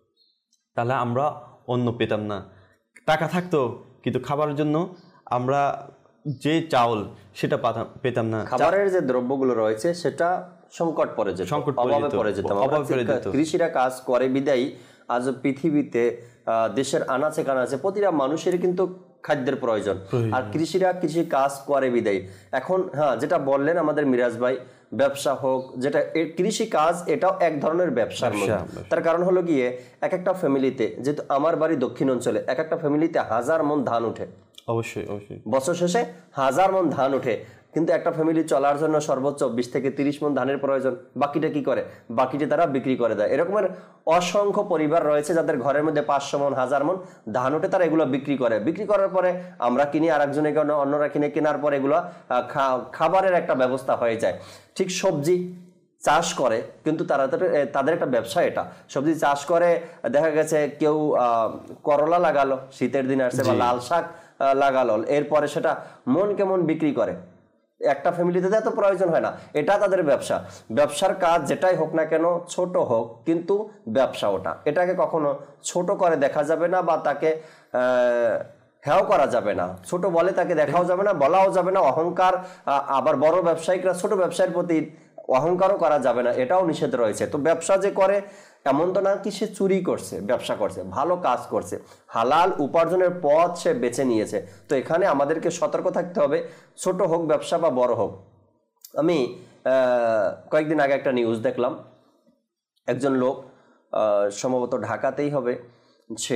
Speaker 4: তাহলে আমরা অন্ন পেতাম না, টাকা থাকতো কিন্তু খাবারের জন্য আমরা যে চাউল সেটা পেতাম না,
Speaker 2: খাবারের যে দ্রব্যগুলো রয়েছে সেটা সংকট পড়ে যেত,
Speaker 4: সংকট
Speaker 2: অভাবে পড়ে যেত। কৃষিরা কাজ করে বিদায়ী আজ পৃথিবীতে দেশের আনাচে কানাচে প্রতিটা মানুষের কিন্তু খাদ্যের প্রয়োজন, আর কৃষিরা কৃষি কাজ করে বিদায়ী। এখন হ্যাঁ, যেটা বললেন আমাদের মিরাজ ভাই, ব্যবসা হোক যেটা কৃষি কাজ, এটাও এক ধরনের ব্যবসার মধ্যে। তার কারণ হলো গিয়ে এক একটা ফ্যামিলিতে, যেহেতু আমার বাড়ি দক্ষিণ অঞ্চলে, এক একটা ফ্যামিলিতে হাজার মন ধান উঠে,
Speaker 4: অবশ্যই অবশ্যই
Speaker 2: বছর শেষে হাজার মন ধান উঠে। কিন্তু একটা ফ্যামিলি চলার জন্য সর্বোচ্চ বিশ থেকে তিরিশ মণ ধানের প্রয়োজন, বাকিটা কি করে? বাকিটা তারা বিক্রি করে দেয়। এরকমের অসংখ্য পরিবার রয়েছে যাদের ঘরের মধ্যে পাঁচশো মণ হাজার মণ ধান ওঠে, তারা এগুলো বিক্রি করে। বিক্রি করার পরে আমরা কিনি, আর একজনে অন্যরা কিনে, কেনার পরে এগুলো খাবারের একটা ব্যবস্থা হয়ে যায়। ঠিক সবজি চাষ করে, কিন্তু তারা তাদের একটা ব্যবসা, এটা সবজি চাষ করে। দেখা গেছে কেউ করলা লাগালো, শীতের দিন আসছে, বা লাল শাক লাগালো, এরপরে সেটা মন কেমন বিক্রি করে। একটা ফ্যামিলিতে এত প্রয়োজন হয় না, এটা তাদের ব্যবসা। ব্যবসার কাজ যেটাই হোক না কেন, ছোট হোক, কিন্তু ব্যবসা ওটা, এটাকে কখনো ছোট করে দেখা যাবে না, বা তাকে হেও করা যাবে না। ছোট বলে তাকে দেখাও যাবে না, বলাও যাবে না। অহংকার, আবার বড় ব্যবসায়িকরা ছোট ব্যবসায়ের প্রতি অহংকারও করা যাবে না, এটাও নিষেধ রয়েছে। তো ব্যবসা যে করে এমন তো না কি সে চুরি করছে, ব্যবসা করছে, ভালো কাজ করছে, হালাল উপার্জনের পথ সে বেছে নিয়েছে। তো এখানে আমাদেরকে সতর্ক থাকতে হবে, ছোট হোক ব্যবসা বা বড় হোক। আমি কয়েকদিন আগে একটা নিউজ দেখলাম, একজন লোক সম্ভবত ঢাকাতেই হবে, সে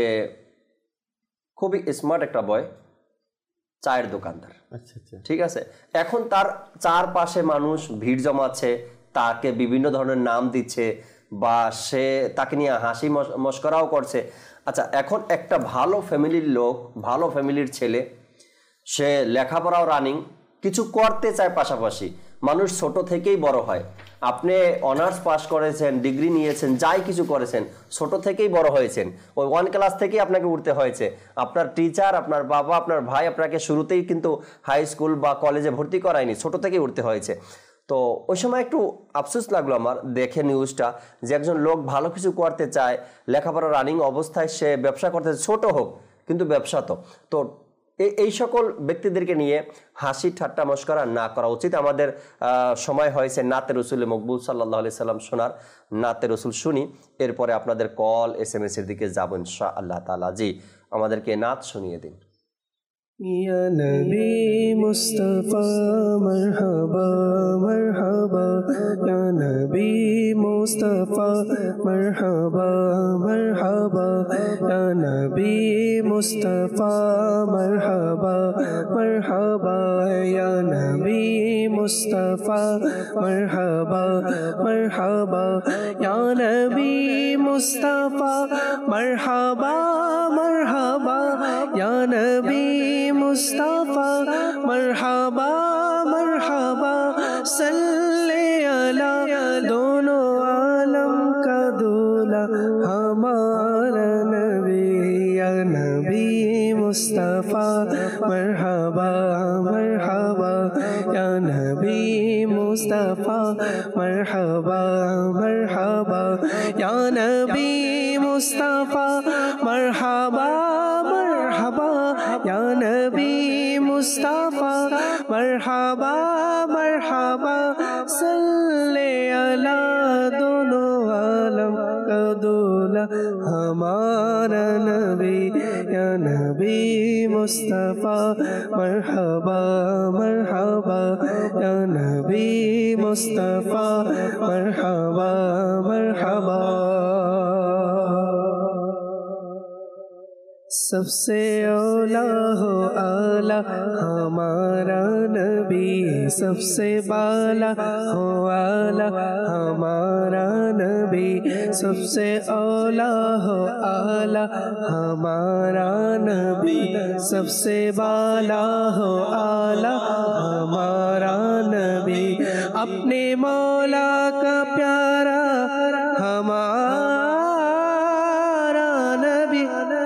Speaker 2: খুবই স্মার্ট একটা বয়, চায়ের দোকানদার। আচ্ছা আচ্ছা, ঠিক আছে। এখন তার চারপাশে মানুষ ভিড় জমাচ্ছে, তাকে বিভিন্ন ধরনের নাম দিচ্ছে, বা সে তাকে নিয়ে হাসি মস্করাও করছে। আচ্ছা, এখন একটা ভালো ফ্যামিলির লোক, ভালো ফ্যামিলির ছেলে, সে লেখাপড়াও রানিং, কিছু করতে চায় পাশাপাশি। মানুষ ছোট থেকেই বড় হয়। আপনি অনার্স পাস করেছেন, ডিগ্রি নিয়েছেন, যাই কিছু করেছেন, ছোট থেকেই বড় হয়েছেন। ওই ওয়ান ক্লাস থেকেই আপনাকে উঠতে হয়েছে। আপনার টিচার, আপনার বাবা, আপনার ভাই আপনাকে শুরুতেই কিন্তু হাই স্কুল বা কলেজে ভর্তি করায়নি, ছোট থেকেই উঠতে হয়েছে। তো ওই সময় একটু আফসোস লাগলো আমার দেখে নিউজটা, যে একজন লোক ভালো কিছু করতে চায়, লেখাপড়া রানিং অবস্থায় সে ব্যবসা করতে, ছোট হোক কিন্তু ব্যবসা। তো তো এই সকল ব্যক্তিদেরকে নিয়ে হাসি ঠাট্টা মস্করা না করা উচিত। আমাদের সময় হয়েছে নাতে রসুল মকবুল সাল্লাল্লাহু আলাইহি সাল্লাম শোনার। নাতে রসুল শুনি, এরপরে আপনাদের কল এস এম এস এর দিকে যাবো ইনশাআল্লাহ তাআলা। জি, আমাদেরকে নাত শুনিয়ে দিন।
Speaker 3: या नबी मुस्तफा मरहबा मरहबा, या नबी मुस्तफा मरहबा मरहबा, या नबी मुस्तफा मरहबा मरहबा, या नबी मुस्तफा मरहबा मरहबा, या नबी मुस्तफा मरहबा मरहबा, या नबी मुस्तफा मरहबा मरहबा, सल्ले अला दोनों आलम का दूल्हा हमारा नबी, या नबी मुस्तफा मरहबा मरहबा, या नबी मुस्तफा मरहबा मरहबा, या नबी मुस्तफा मरहबा मरहबा, या नबी मुस्तफा मरहबा मरहबा, सल्ले अला दोनों आलम का दूल्हा हमारा नबी, या नबी मुस्तफा मरहबा मरहबा, या नबी मुस्तफा मरहबा मरहबा। सबसे औला हो आला हमारा नबी, सबसे बाला हो आला हमारा नबी, सबसे औला हो आला हमारा नबी, सबसे बाला हो आला हमारा नबी, अपने मौला का प्यारा हमारा नबी,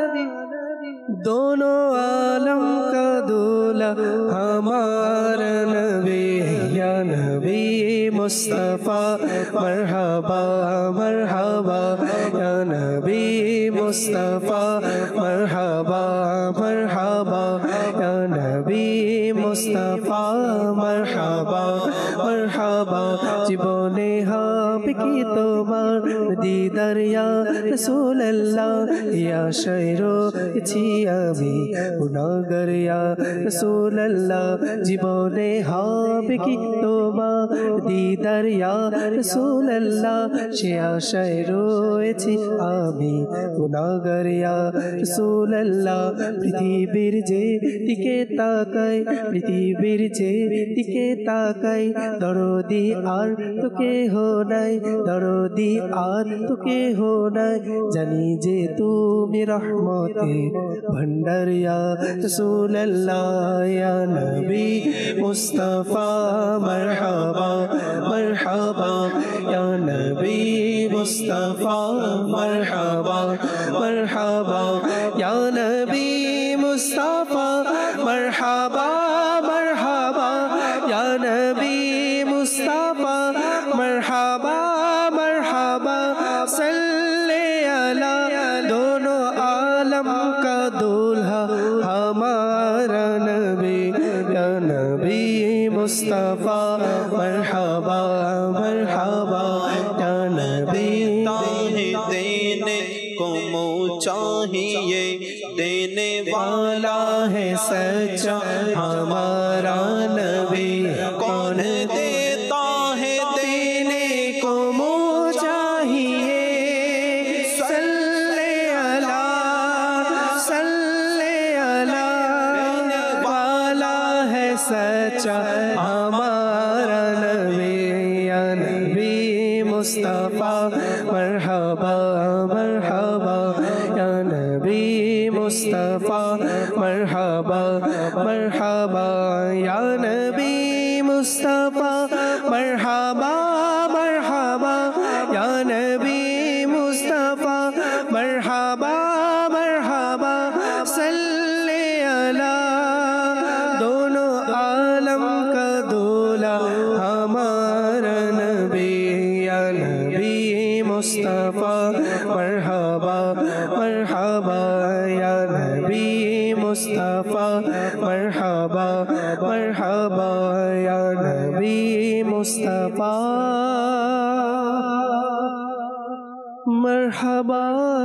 Speaker 3: दोनों आलम का दूल्हा हमारा नबी, या नबी मुस्तफा मरहबा मरहबा, या नबी मुस्तफा मरहबा मरहबा, या नबी मुस्तफा मरहबा मरहबा। জীবনে হবে কি তোমার দিদার ইয়া রাসূলুল্লাহ ইয়া শায়রো ছি আমি গুনাহগার ইয়া রাসূলুল্লাহ জীবনে হবে কি তোমার দিদার ইয়া রাসূলুল্লাহ সে আশায় রয়েছি আমি গুনাহগার ইয়া রাসূলুল্লাহ পৃথিবীর যে দিকে তাকাই পৃথিবীর যে দিকে তাকাই দরদি আর তো কেহ নাই দরদি আর তো কেহ নাই জানি যে তুমি রহমতের ভান্ডার ইয়া রাসূলুল্লাহ ইয়া নবী মুস্তাফা মারহাবা মারহাবা ইয়া নবী মুস্তাফা মারহাবা মারহাবা ইয়া নবী মুস্তাফা মারহাবা মারহাবা ইয়া নবী মুস্তাফা মারহাবা মারহাবা সাল্লে আলা दोनों आलम का दूल्हा हमारा नबी या नबी मुस्तफा मरहबा मरहबा या नबी
Speaker 5: देने को मुँह चाहिए देने वाला
Speaker 3: है सच्चा हमारा नबी कौन देता है देने को मुँह चाहिए सल्ले अला सल्ले अला वाला है सच्चा हमारा नबी या नबी मुस्तफा मरहबा मरहबा या नबी मुस्तफा मरहबा मरहबा या नबी मुस्तफा मरहबा मरहबा या नबी मुस्तफा मरहबा मरहबा सल्ले अला दोनों आलम का दूल्हा हमारा नबी या नबी मुस्तफा मरहबा मरहबा या नबी मुस्तफा मरहबा मरहबा या नबी मुस्तफा मरहबा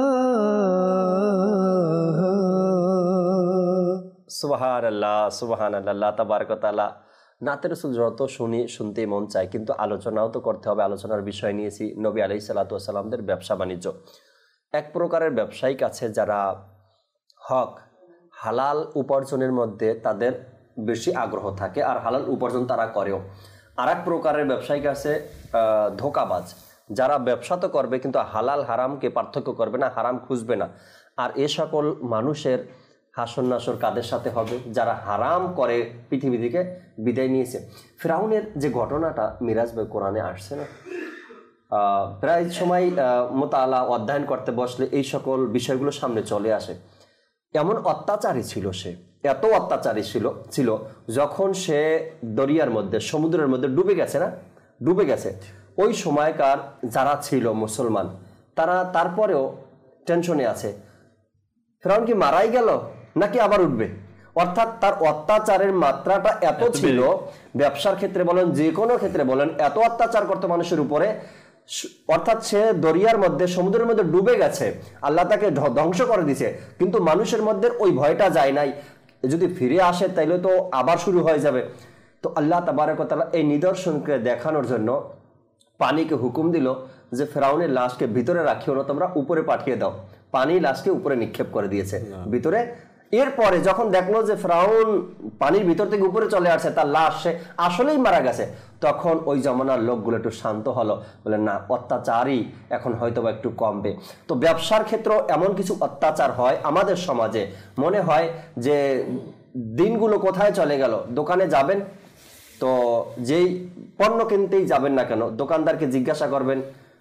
Speaker 2: সুবহানাল্লাহ সুবহানাল্লাহ আল্লাহ তাবারক ওয়া তাআলা নাতে রাসূল যত শুনি শুনতে মন চায় কিন্তু আলোচনাও তো করতে হবে আলোচনার বিষয় নিয়েছি নবী আলাইহিস সালাতু ওয়াস সালামদের ব্যবসা বাণিজ্য এক প্রকারের ব্যবসায়িক আছে যারা হক হালাল উপার্জনের মধ্যে তাদের বেশি আগ্রহ থাকে আর হালাল উপার্জন তারা করেও আর এক প্রকারের ব্যবসায়িক আছে ধোঁকাবাজ যারা ব্যবসা তো করবে কিন্তু হালাল হারামকে পার্থক্য করবে না হারাম খুঁজবে না আর এ সকল মানুষের হাসর নাসর কাদের সাথে হবে যারা হারাম করে পৃথিবী থেকে বিদায় নিয়েছে ফিরাউনের যে ঘটনাটা মিরাজ ভাই কোরআনে আসছে না প্রায় সময় মোতালা অধ্যয়ন করতে বসলে এই সকল বিষয়গুলো সামনে চলে আসে এমন অত্যাচারী ছিল সে এত অত্যাচারী ছিল ছিল যখন সে দরিয়ার মধ্যে সমুদ্রের মধ্যে ডুবে গেছে না ডুবে গেছে ওই সময়কার যারা ছিল মুসলমান তারা তারপরেও টেনশনে আছে ফিরাউন কি মারাই গেল নাকি আবার উঠবে অর্থাৎ তার অত্যাচারের মাত্রাটা এত ছিল ব্যবসার ক্ষেত্রে বলেন যে কোনো ক্ষেত্রে বলেন এত অত্যাচার করতে মানুষের উপরে অর্থাৎ সে দরিয়ার মধ্যে সমুদ্রের মধ্যে ডুবে গেছে আল্লাহ তাকে ধ্বংস করে দিয়েছে কিন্তু মানুষের মধ্যে ওই ভয়টা যায় নাই যদি ফিরে আসে তাইলে তো আবার শুরু হয়ে যাবে তো আল্লাহ তাবারক ওয়া তাআলা এই নিদর্শনকে দেখানোর জন্য পানিকে হুকুম দিল যে ফেরাউনের লাশকে ভিতরে রাখিও না তোমরা উপরে পাঠিয়ে দাও পানি লাশকে উপরে নিক্ষেপ করে দিয়েছে ভিতরে এরপরে যখন দেখলো যে ফেরাউন পানির ভিতর থেকে উপরে চলে আসছে তার লাশ সে আসলেই মারা গেছে তখন ওই জমানার লোকগুলো একটু শান্ত হলো বলে না অত্যাচারই এখন হয়তো বা একটু কমবে তো ব্যবসার ক্ষেত্রেও এমন কিছু অত্যাচার হয় আমাদের সমাজে মনে হয় যে দিনগুলো কোথায় চলে গেল দোকানে যাবেন তো যেই পণ্য কিনতেই যাবেন না কেন দোকানদারকে জিজ্ঞাসা করবেন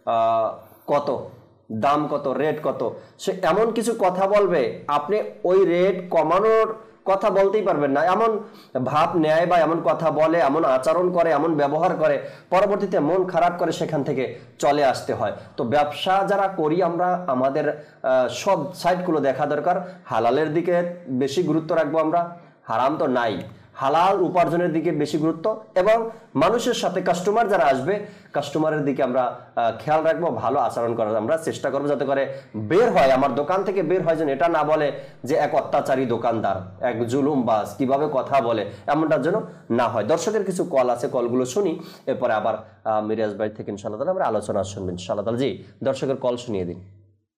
Speaker 2: কত দাম কত রেট কত সে এমন কিছু কথা বলবে আপনি ওই রেট কমানোর কথা বলতেই পারবেন না এমন ভাব নেয় বা এমন কথা বলে এমন আচরণ করে এমন ব্যবহার করে পরবর্তীতে মন খারাপ করে সেখান থেকে চলে আসতে হয় তো ব্যবসা যারা করি আমরা আমাদের সব সাইডগুলো দেখা দরকার হালালের দিকে বেশি গুরুত্ব রাখবো আমরা হারাম তো নাই হালাল উপার্জনের দিকে বেশি গুরুত্ব, এবং মানুষের সাথে কাস্টমার যারা আসবে কাস্টমারের দিকে আমরা খেয়াল রাখবো, ভালো আচরণ করার আমরা চেষ্টা করবো, যাতে করে বের হয় আমার দোকান থেকে বের হয় যেন এটা না বলে যে এক অত্যাচারী দোকানদার, এক জুলুমবাজ, কিভাবে কথা বলে, এমনটার জন্য না হয়। দর্শকের কিছু কল আছে, কলগুলো শুনি, এরপরে আবার মিরাজ ভাই থেকে ইনশাআল্লাহ তাআলা আমরা আলোচনা শুনবেন ইনশাআল্লাহ তাআলা। জি, দর্শকের কল শুনিয়ে দিন।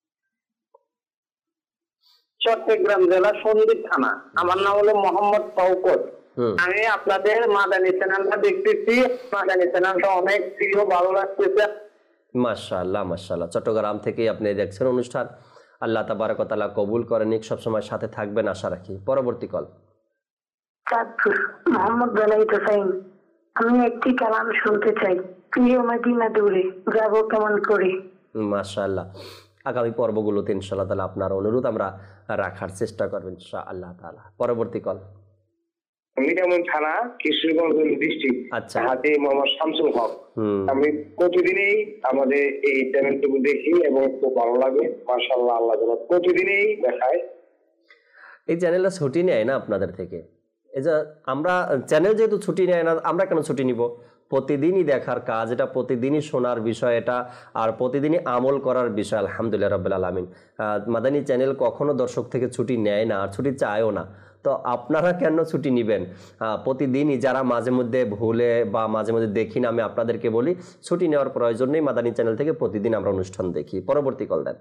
Speaker 6: চট্টগ্রাম জেলা সন্দ্বীপ থানা, আমার নাম হলো মোহাম্মদ শওকত। আমি আপনাদের মাদানী চ্যানেলটা দেখতেছি, মাদানী চ্যানেলটা অনেক প্রিয়, ভালো লাগতেছে।
Speaker 2: মাশাআল্লাহ মাশাআল্লাহ, চট্টগ্রাম থেকে আপনি দেখছেন অনুষ্ঠান, আল্লাহ তাবারক ওয়া তাআলা কবুল করেন, সবসময় সাথে থাকবেন আশা রাখি। পরবর্তী কল।
Speaker 7: মোহাম্মদ বেলায়েত হোসেন, আমি একটি কালাম শুনতে চাই। প্রিয় মদিনা দূরে যাব কেমন করে।
Speaker 2: মাশাআল্লাহ, আগামী পর্বগুলোতে ইনশাআল্লাহ তাআলা আপনার অনুরোধ আমরা রাখার চেষ্টা করবেন ইনশাআল্লাহ তাআলা। পরবর্তী কল।
Speaker 6: মিরামন থানা, কিশোরগঞ্জ ডিস্ট্রিক্ট।
Speaker 2: আচ্ছা,
Speaker 6: হাতে মোহাম্মদ শামসুল হক। আমি প্রতিদিনই আমাদের এই চ্যানেলটুকু দেখি এবং খুব ভালো লাগে। মাশাআল্লাহ, আল্লাহ যেন প্রতিদিনই দেখায়।
Speaker 2: এই চ্যানেলটা ছুটি নেয় না আপনাদের থেকে, এই যে আমরা চ্যানেল যেহেতু ছুটি নেয় না, আমরা কেন ছুটি নিব? প্রতিদিনই দেখার কাজ এটা, প্রতিদিনই শোনার বিষয় এটা, আর প্রতিদিনই আমল করার বিষয়। আলহামদুলিল্লাহ রাব্বিল আলামিন, মাদানী চ্যানেল কখনো দর্শক থেকে ছুটি নেয় না, আর ছুটি চায়ও না। তো আপনারা কেন ছুটি নেবেন? প্রতিদিনই যারা মাঝে মধ্যে ভুলে বা মাঝে মধ্যে দেখি না, আমি আপনাদেরকে বলি ছুটি নেওয়ার প্রয়োজন নেই, মাদানী চ্যানেল থেকে প্রতিদিন আমরা অনুষ্ঠান দেখি। পরবর্তী কল দেন।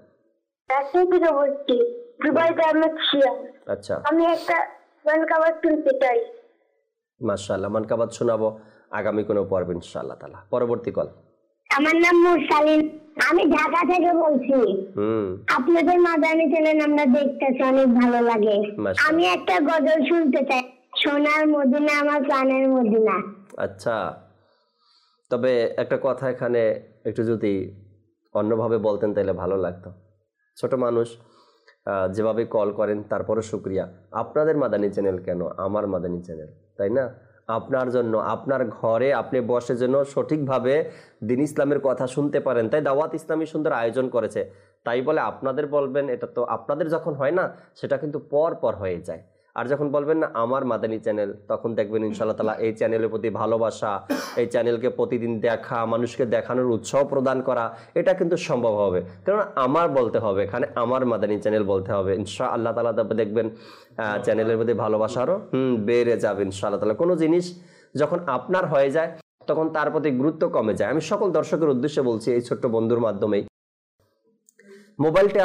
Speaker 2: আচ্ছা,
Speaker 7: আমি একটা মানকাবাত শুনতে চাই।
Speaker 2: মাশাআল্লাহ, মানকাবাত শোনাবো আগামী কোনো পর্বে ইনশাআল্লাহ তাআলা। পরবর্তী কল।
Speaker 7: আমার নাম মুরসালিন, আমি ঢাকা থেকে বলছি। হুম, আপনাদের মাদানী চ্যানেল আমরা দেখতেছি, অনেক ভালো লাগে। আমি একটা গজল শুনতে চাই, সোনার মদিনা আমার প্রাণের মদিনা।
Speaker 2: আচ্ছা, তবে একটা কথা এখানে একটু যদি অন্যভাবে বলতেন তাহলে ভালো লাগতো। ছোট মানুষ যেভাবে কল করেন তারপরও শুক্রিয়া। আপনাদের মাদানী চ্যানেল কেন, আমার মাদানী চ্যানেল, তাই না? আপনার জন্য, আপনার ঘরে আপনি বসে যেন সঠিকভাবে দিন ইসলামের কথা শুনতে পারেন, তাই দাওয়াত ইসলামী সুন্দর আয়োজন করেছে। তাই বলে আপনাদের বলবেন, এটা তো আপনাদের যখন হয় না সেটা কিন্তু পর পর হয়ে যায়। আর যখন বলবেন না আমার মাদানী চ্যানেল, তখন দেখবেন ইনশাআল্লাহ তাআলা এই চ্যানেলের প্রতি ভালোবাসা, এই চ্যানেলকে প্রতিদিন দেখা, মানুষকে দেখানোর উৎসাহ প্রদান করা, এটা কিন্তু সম্ভব হবে। কারণ আমার বলতে হবে, এখানে আমার মাদানী চ্যানেল বলতে হবে। ইনশাআল্লাহ তাআলা দেখবেন চ্যানেলের প্রতি ভালোবাসা আরও হুম বেড়ে যাবে ইনশাআল্লাহ তাআলা। কোনো জিনিস যখন আপনার হয়ে যায় তখন তার প্রতি গুরুত্ব কমে যায়। আমি সকল দর্শকের উদ্দেশ্যে বলছি, এই ছোট্ট বন্ধুর মাধ্যমেই, মোবাইলটা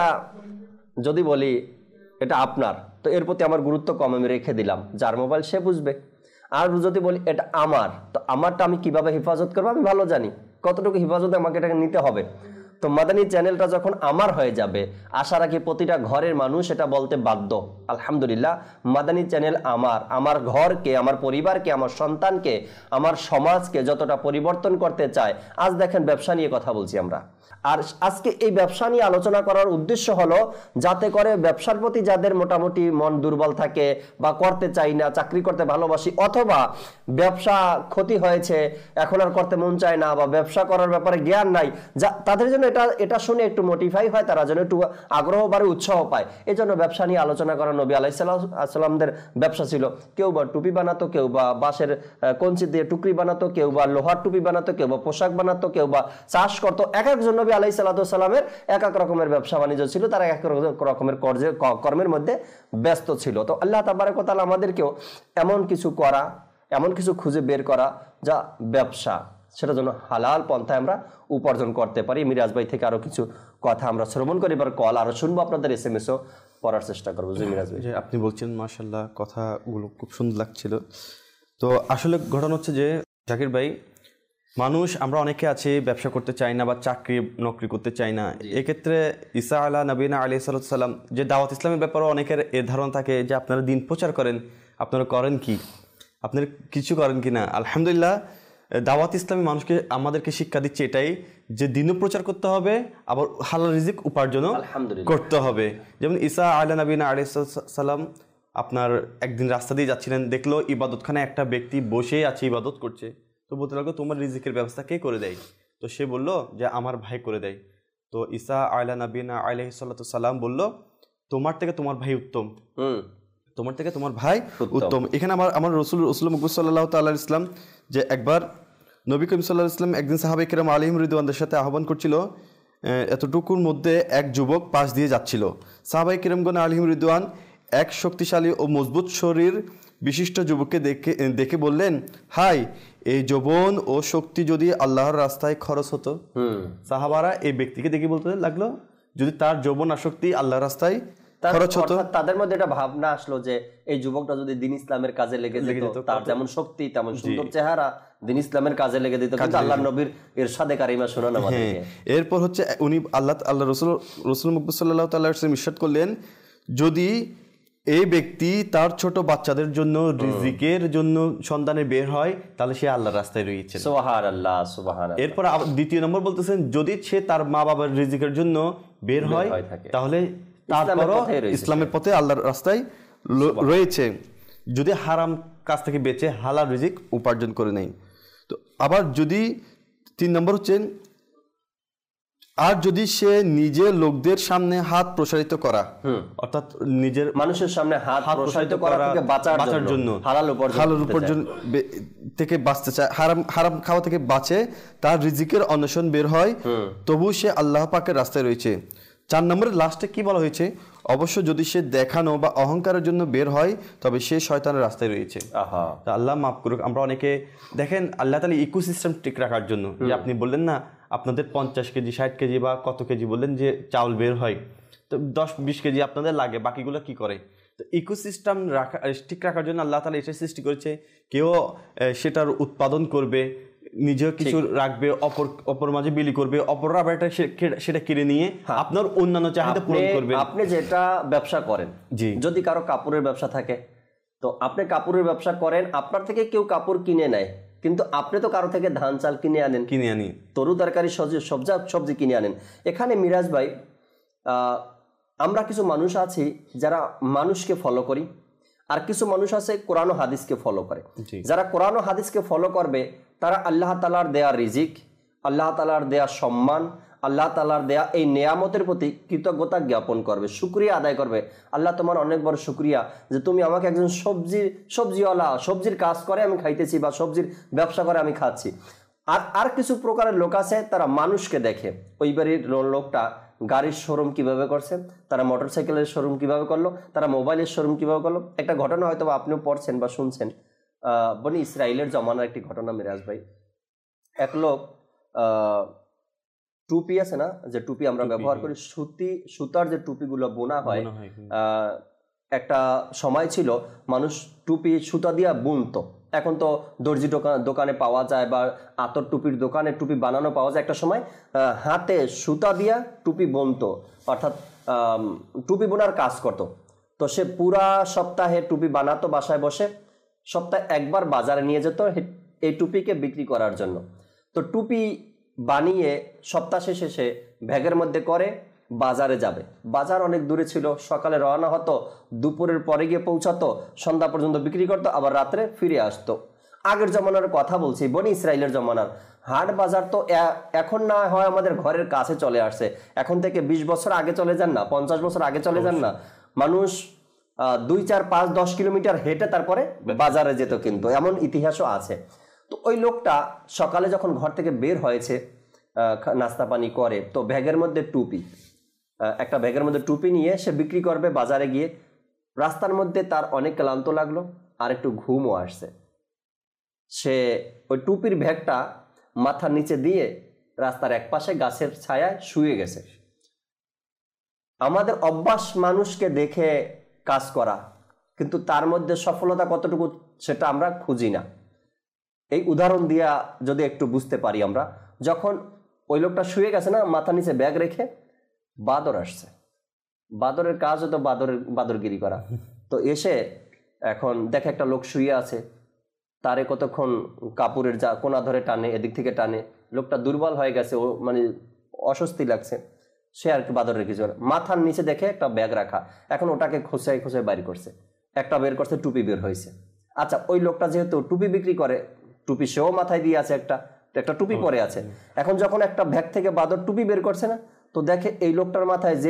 Speaker 2: যদি বলি এটা আপনার, তো এর প্রতি আমার গুরুত্ব কম আমি রেখে দিলাম, যার মোবাইল সে বুঝবে। আর যদি বলি এটা আমার, তো আমারটা আমি কিভাবে হেফাজত করবো আমি ভালো জানি, কতটুকু হেফাজতে আমাকে এটাকে নিতে হবে। তো মাদানী চ্যানেলটা যখন আমার হয়ে যাবে, আশা রাখি প্রতিটা ঘরের মানুষ এটা বলতে বাধ্য, আলহামদুলিল্লাহ মাদানী চ্যানেল আমার, আমার ঘরকে, আমার পরিবারকে, আমার সন্তানকে, আমার সমাজকে যতটা পরিবর্তন করতে চায়। আজ দেখেন ব্যবসা নিয়ে কথা বলছি আমরা, আর আজকে এই ব্যবসা নিয়ে আলোচনা করার উদ্দেশ্য হলো যাতে করে ব্যবসার প্রতি যাদের মোটামুটি মন দুর্বল থাকে বা করতে চাই না, চাকরি করতে ভালোবাসি, অথবা ব্যবসা ক্ষতি হয়েছে এখন আর করতে মন চায় না, বা ব্যবসা করার ব্যাপারে জ্ঞান নাই, যা তাদের জন্য এটা এটা শুনে একটু মোটিফাই হয়, তারা যেন একটু আগ্রহ বাড়ে, উৎসাহ পায়। এই জন্য ব্যবসা নিয়ে আলোচনা করা। নবী আলাইহিস সালামদের ব্যবসা ছিল, কেউ বা টুপি বানাতো, কেউ বা বাঁশের কঞ্চি দিয়ে টুকরি বানাতো, কেউ বা লোহার টুপি বানাতো, কেউ বা পোশাক বানাতো, কেউ বা চাষ করতো। এক একজন নবী আলাইহিস সালামের এক এক রকমের ব্যবসা বাণিজ্য ছিল, তারা এক রকমের কর্মের মধ্যে ব্যস্ত ছিল। তো আল্লাহ তাবারক ওয়া তাআলা আমাদেরকেও এমন কিছু করা, এমন কিছু খুঁজে বের করা যা ব্যবসা, সেটা যেন হালাল পন্থায় আমরা উপার্জন করতে পারি। মিরাজ ভাই থেকে আরো কিছু কথা আমরা শ্রবণ করি, এবার কল আরো শুনবো, আপনাদের এস এম এসও পড়ার চেষ্টা করবো। জি মিরাজ ভাই,
Speaker 4: আপনি বলছেন মাশাআল্লাহ, কথাগুলো খুব সুন্দর লাগছিল। তো আসলে ঘটনা হচ্ছে যে জাকির ভাই, মানুষ আমরা অনেকে আছি ব্যবসা করতে চাই না বা চাকরি নকরি করতে চাই না। এক্ষেত্রে ঈসা আলা নবীনা আলাইহিস সালাম যে দাওয়াত ইসলামের ব্যাপারে অনেকের এ ধারণা থাকে যে আপনারা দিন প্রচার করেন, আপনারা করেন কি, আপনারা কিছু করেন কি না। আলহামদুলিল্লাহ দাওয়াত ইসলামী মানুষকে আমাদেরকে শিক্ষা দিচ্ছে এটাই যে দিনও প্রচার করতে হবে, আবার হালাল রিজিক উপার্জনও করতে হবে। যেমন ঈসা আলা নবীনা আলাইহিস সালাম আপনার একদিন রাস্তা দিয়ে যাচ্ছিলেন, দেখলো ইবাদতখানে একটা ব্যক্তি বসে আছে, ইবাদত করছে। তো বলতে লাগলো তোমার রিজিকের ব্যবস্থা কে করে দেয়? তো সে বলল যে আমার ভাই করে দেয়। তো ঈসা আলা নবীনা আলাইহিস সালাম বলল তোমার থেকে তোমার ভাই উত্তম। তোমার থেকে তোমার ভাই উত্তম। এখানে আমার আমার রসুল রসুল মুকবুল সাল্লাল্লাহু তাআলা ইসলাম যে একবার নবী করিম সাল্লাল্লাহু আলাইহি ওয়াসাল্লাম একদিন সাহাবায়ে কেরাম আলাইহিম রিদওয়ানদের সাথে আহ্বান করছিল, এতটুকুর মধ্যে এক যুবক পাশ দিয়ে যাচ্ছিল। সাহাবায়ে কেরামগণ আলাইহিম রিদওয়ান এক শক্তিশালী ও মজবুত শরীর বিশিষ্ট যুবককে দেখে দেখে বললেন, হাই, এই যৌবন ও শক্তি যদি আল্লাহর রাস্তায় খরচ হতো। সাহাবারা এই ব্যক্তিকে দেখে বলতে লাগলো, যদি তার যৌবন আর শক্তি আল্লাহর রাস্তায় খরচ হতো।
Speaker 2: তাদের মধ্যে একটা ভাবনা আসলো যে এই যুবকটা যদি দিন ইসলামের কাজে লেগে যেত, তার যেমন শক্তি তেমন সুন্দর চেহারা, দিন ইসলামের কাজে লেগে দিত, কিন্তু আল্লাহর নবীর ইরশাদে কারিমা শুনুন আমাদেরকে।
Speaker 4: এরপর হচ্ছে উনি আল্লাহ আল্লাহ রসুল রসুল মুকবুল সাল্লাল্লাহু তাআলা ইরশাদ করলেন, যদি এই ব্যক্তি তার ছোট বাচ্চাদের জন্য রিজিকের জন্য সন্ধানে বের হয়, তাহলে সে আল্লাহর রাস্তায় রয়েছে।
Speaker 2: সুবহানাল্লাহ, সুবহানাল্লাহ।
Speaker 4: এরপর দ্বিতীয় নম্বর বলতেছেন, যদি সে তার মা বাবার রিজিকের জন্য বের হয়, তাহলে তারপরও ইসলামের পথে আল্লাহর রাস্তায় রয়েছে, যদি হারাম কাজ থেকে বেঁচে হালাল রিজিক উপার্জন করে নেয়। তো আবার যদি তিন নম্বর হচ্ছে, আর যদি সে নিজে লোকদের সামনে হাত প্রসারিত করা, অর্থাৎ নিজের
Speaker 2: মানুষের সামনে হাত প্রসারিত করা থেকে বাঁচার জন্য হালাল উপার্জন
Speaker 4: থেকে বাঁচতে চায়, হারাম হারাম খাওয়া থেকে বাঁচে, তার রিজিকের অন্বেষণ বের হয়, তবু সে আল্লাহ পাকের রাস্তায় রয়েছে। চার নম্বরের লাস্টে কি বলা হয়েছে, অবশ্য যদি সে দেখানো বা অহংকারের জন্য বের হয়, তবে সে শয়তানের রাস্তায় রয়েছে। আল্লাহ মাফ করুক। আমরা অনেকে দেখেন আল্লাহ তাআলা ইকোসিস্টেম ঠিক রাখার জন্য, যে আপনি বললেন না আপনাদের পঞ্চাশ কেজি ষাট কেজি বা কত কেজি বললেন যে চাউল বের হয়, তো দশ বিশ কেজি আপনাদের লাগে, বাকিগুলো কি করে? তো ইকোসিস্টেম রাখা ঠিক রাখার জন্য আল্লাহ তাআলা এটা সৃষ্টি করেছে, কেউ সেটার উৎপাদন করবে, নিজেও কিছু রাখবে, অপর অপর মাঝে বিলি করবে, অপররা আবার এটা সেটা কিনে নিয়ে আপনার অন্যান্য চাহিদা পূরণ করবে।
Speaker 2: আপনি যেটা ব্যবসা করেন, যদি কারো কাপড়ের ব্যবসা থাকে, তো আপনি কাপড়ের ব্যবসা করেন, আপনার থেকে কেউ কাপড় কিনে নেয়, কিন্তু আপনি তো কারো থেকে ধান চাল কিনে আনেন,
Speaker 4: কিনে আনি
Speaker 2: তরু তরকারি সবজি সবজি সবজি কিনে আনেন। এখানে মিরাজ ভাই, আমরা কিছু মানুষ আছি যারা মানুষকে ফলো করি, আর কিছু মানুষ আছে কোরআন ও হাদিসকে ফলো করে। যারা কোরআন ও হাদিসকে ফলো করবে, তারা আল্লাহ তাআলার দেয়া রিজিক, আল্লাহ তাআলার দেয়া সম্মান, আল্লাহ তাআলার দেয়া এই নেয়ামতের প্রতি কৃতজ্ঞতা জ্ঞাপন করবে, শুকরিয়া আদায় করবে। আল্লাহ তোমার অনেক বড় শুকরিয়া যে তুমি আমাকে একজন সবজি সবজিওয়ালা, সবজির কাজ করে আমি খাইতেছি, বা সবজির ব্যবসা করে আমি খাচ্ছি। আর আর কিছু প্রকারের লোক আছে, তারা মানুষকে দেখে, ওই বাড়ির লোকটা গাড়ির শোরুম কিভাবে করছে, তারা মোটরসাইকেলের শোরুম কিভাবে করলো, তারা মোবাইলের শোরুম কিভাবে করলো। একটা ঘটনা হয়তো আপনিও পড়ছেন বা শুনছেন, আহ বনি ইসরায়েলের জমানার একটি ঘটনা মিরাজ ভাই। এক লোক আহ টুপি আছে না, যে টুপি আমরা ব্যবহার করি, সুতি সুতার যে টুপিগুলো বোনা হয়, আহ একটা সময় ছিল মানুষ টুপি সুতা দিয়া বুনতো। এখন তো দর্জি দোকানে পাওয়া যায়, বা আতর টুপির দোকানে টুপি বানানো পাওয়া যায়। একটা সময় হাতে সুতা দিয়া টুপি বুনতো, অর্থাৎ টুপি বোনার কাজ করতো। তো সে পুরা সপ্তাহে টুপি বানাতো বাসায় বসে, সপ্তাহে একবার বাজারে নিয়ে যেত এই টুপিকে বিক্রি করার জন্য। তো টুপি বানিয়ে সপ্তাহ শেষে সে ব্যাগের মধ্যে করে বাজারে যাবে। বাজার অনেক দূরে ছিল, সকালে রওনা হতো, দুপুরের পরে গিয়ে পৌঁছাতো, সন্ধ্যা পর্যন্ত বিক্রি করতো, আবার রাত্রে ফিরে আসতো। আগের জমানার কথা বলছি, বনি ইসরায়েলের জমানার। হাট বাজার তো এখন না হয় আমাদের ঘরের কাছে চলে আসছে, এখন থেকে বিশ বছর আগে চলে যান না, পঞ্চাশ বছর আগে চলে যান না, মানুষ আহ দুই চার পাঁচ দশ কিলোমিটার হেঁটে তারপরে বাজারে যেত, কিন্তু এমন ইতিহাসও আছে। তো ওই লোকটা সকালে যখন ঘর থেকে বের হয়েছে, নাস্তা পানি করে, তো ব্যাগের মধ্যে টুপি, একটা ব্যাগের মধ্যে টুপি নিয়ে সে বিক্রি করবে বাজারে গিয়ে। রাস্তার মধ্যে তার অনেক ক্লান্ত লাগলো, আর একটু ঘুমও আসছে। সে ওই টুপির ব্যাগটা মাথার নিচে দিয়ে রাস্তার এক পাশে গাছের ছায়ায় শুয়ে গেছে। আমাদের অভ্যাস মানুষকে দেখে কাজ করা, কিন্তু তার মধ্যে সফলতা কতটুকু সেটা আমরা খুঁজি না। এই উদাহরণ দিয়া যদি একটু বুঝতে পারি আমরা, যখন ওই লোকটা শুয়ে গেছে না মাথার নিচে ব্যাগ রেখে, বাদর আসছে। বাদরের কাজ হতো বাদরের বাদরগিরি করা। তো এসে এখন দেখে একটা লোক শুয়ে আছে, তারে কতক্ষণ কাপড়ের যা কোনা ধরে টানে, এদিক থেকে টানে, লোকটা দুর্বল হয়ে গেছে, ও মানে অস্বস্তি লাগছে। সে আর কি বাদরের কিছু মাথার নিচে দেখে একটা ব্যাগ রাখা, এখন ওটাকে খোঁচাই খোঁচাই বাইর করছে, একটা বের করছে, টুপি বের হয়েছে। আচ্ছা, ওই লোকটা যেহেতু টুপি বিক্রি করে, টুপি সেও মাথায় দিয়ে আছে, একটা একটা টুপি পরে আছে। এখন যখন একটা ব্যাগ থেকে বাদর টুপি বের করছে না, তো দেখে এই লোকটার মাথায় যেই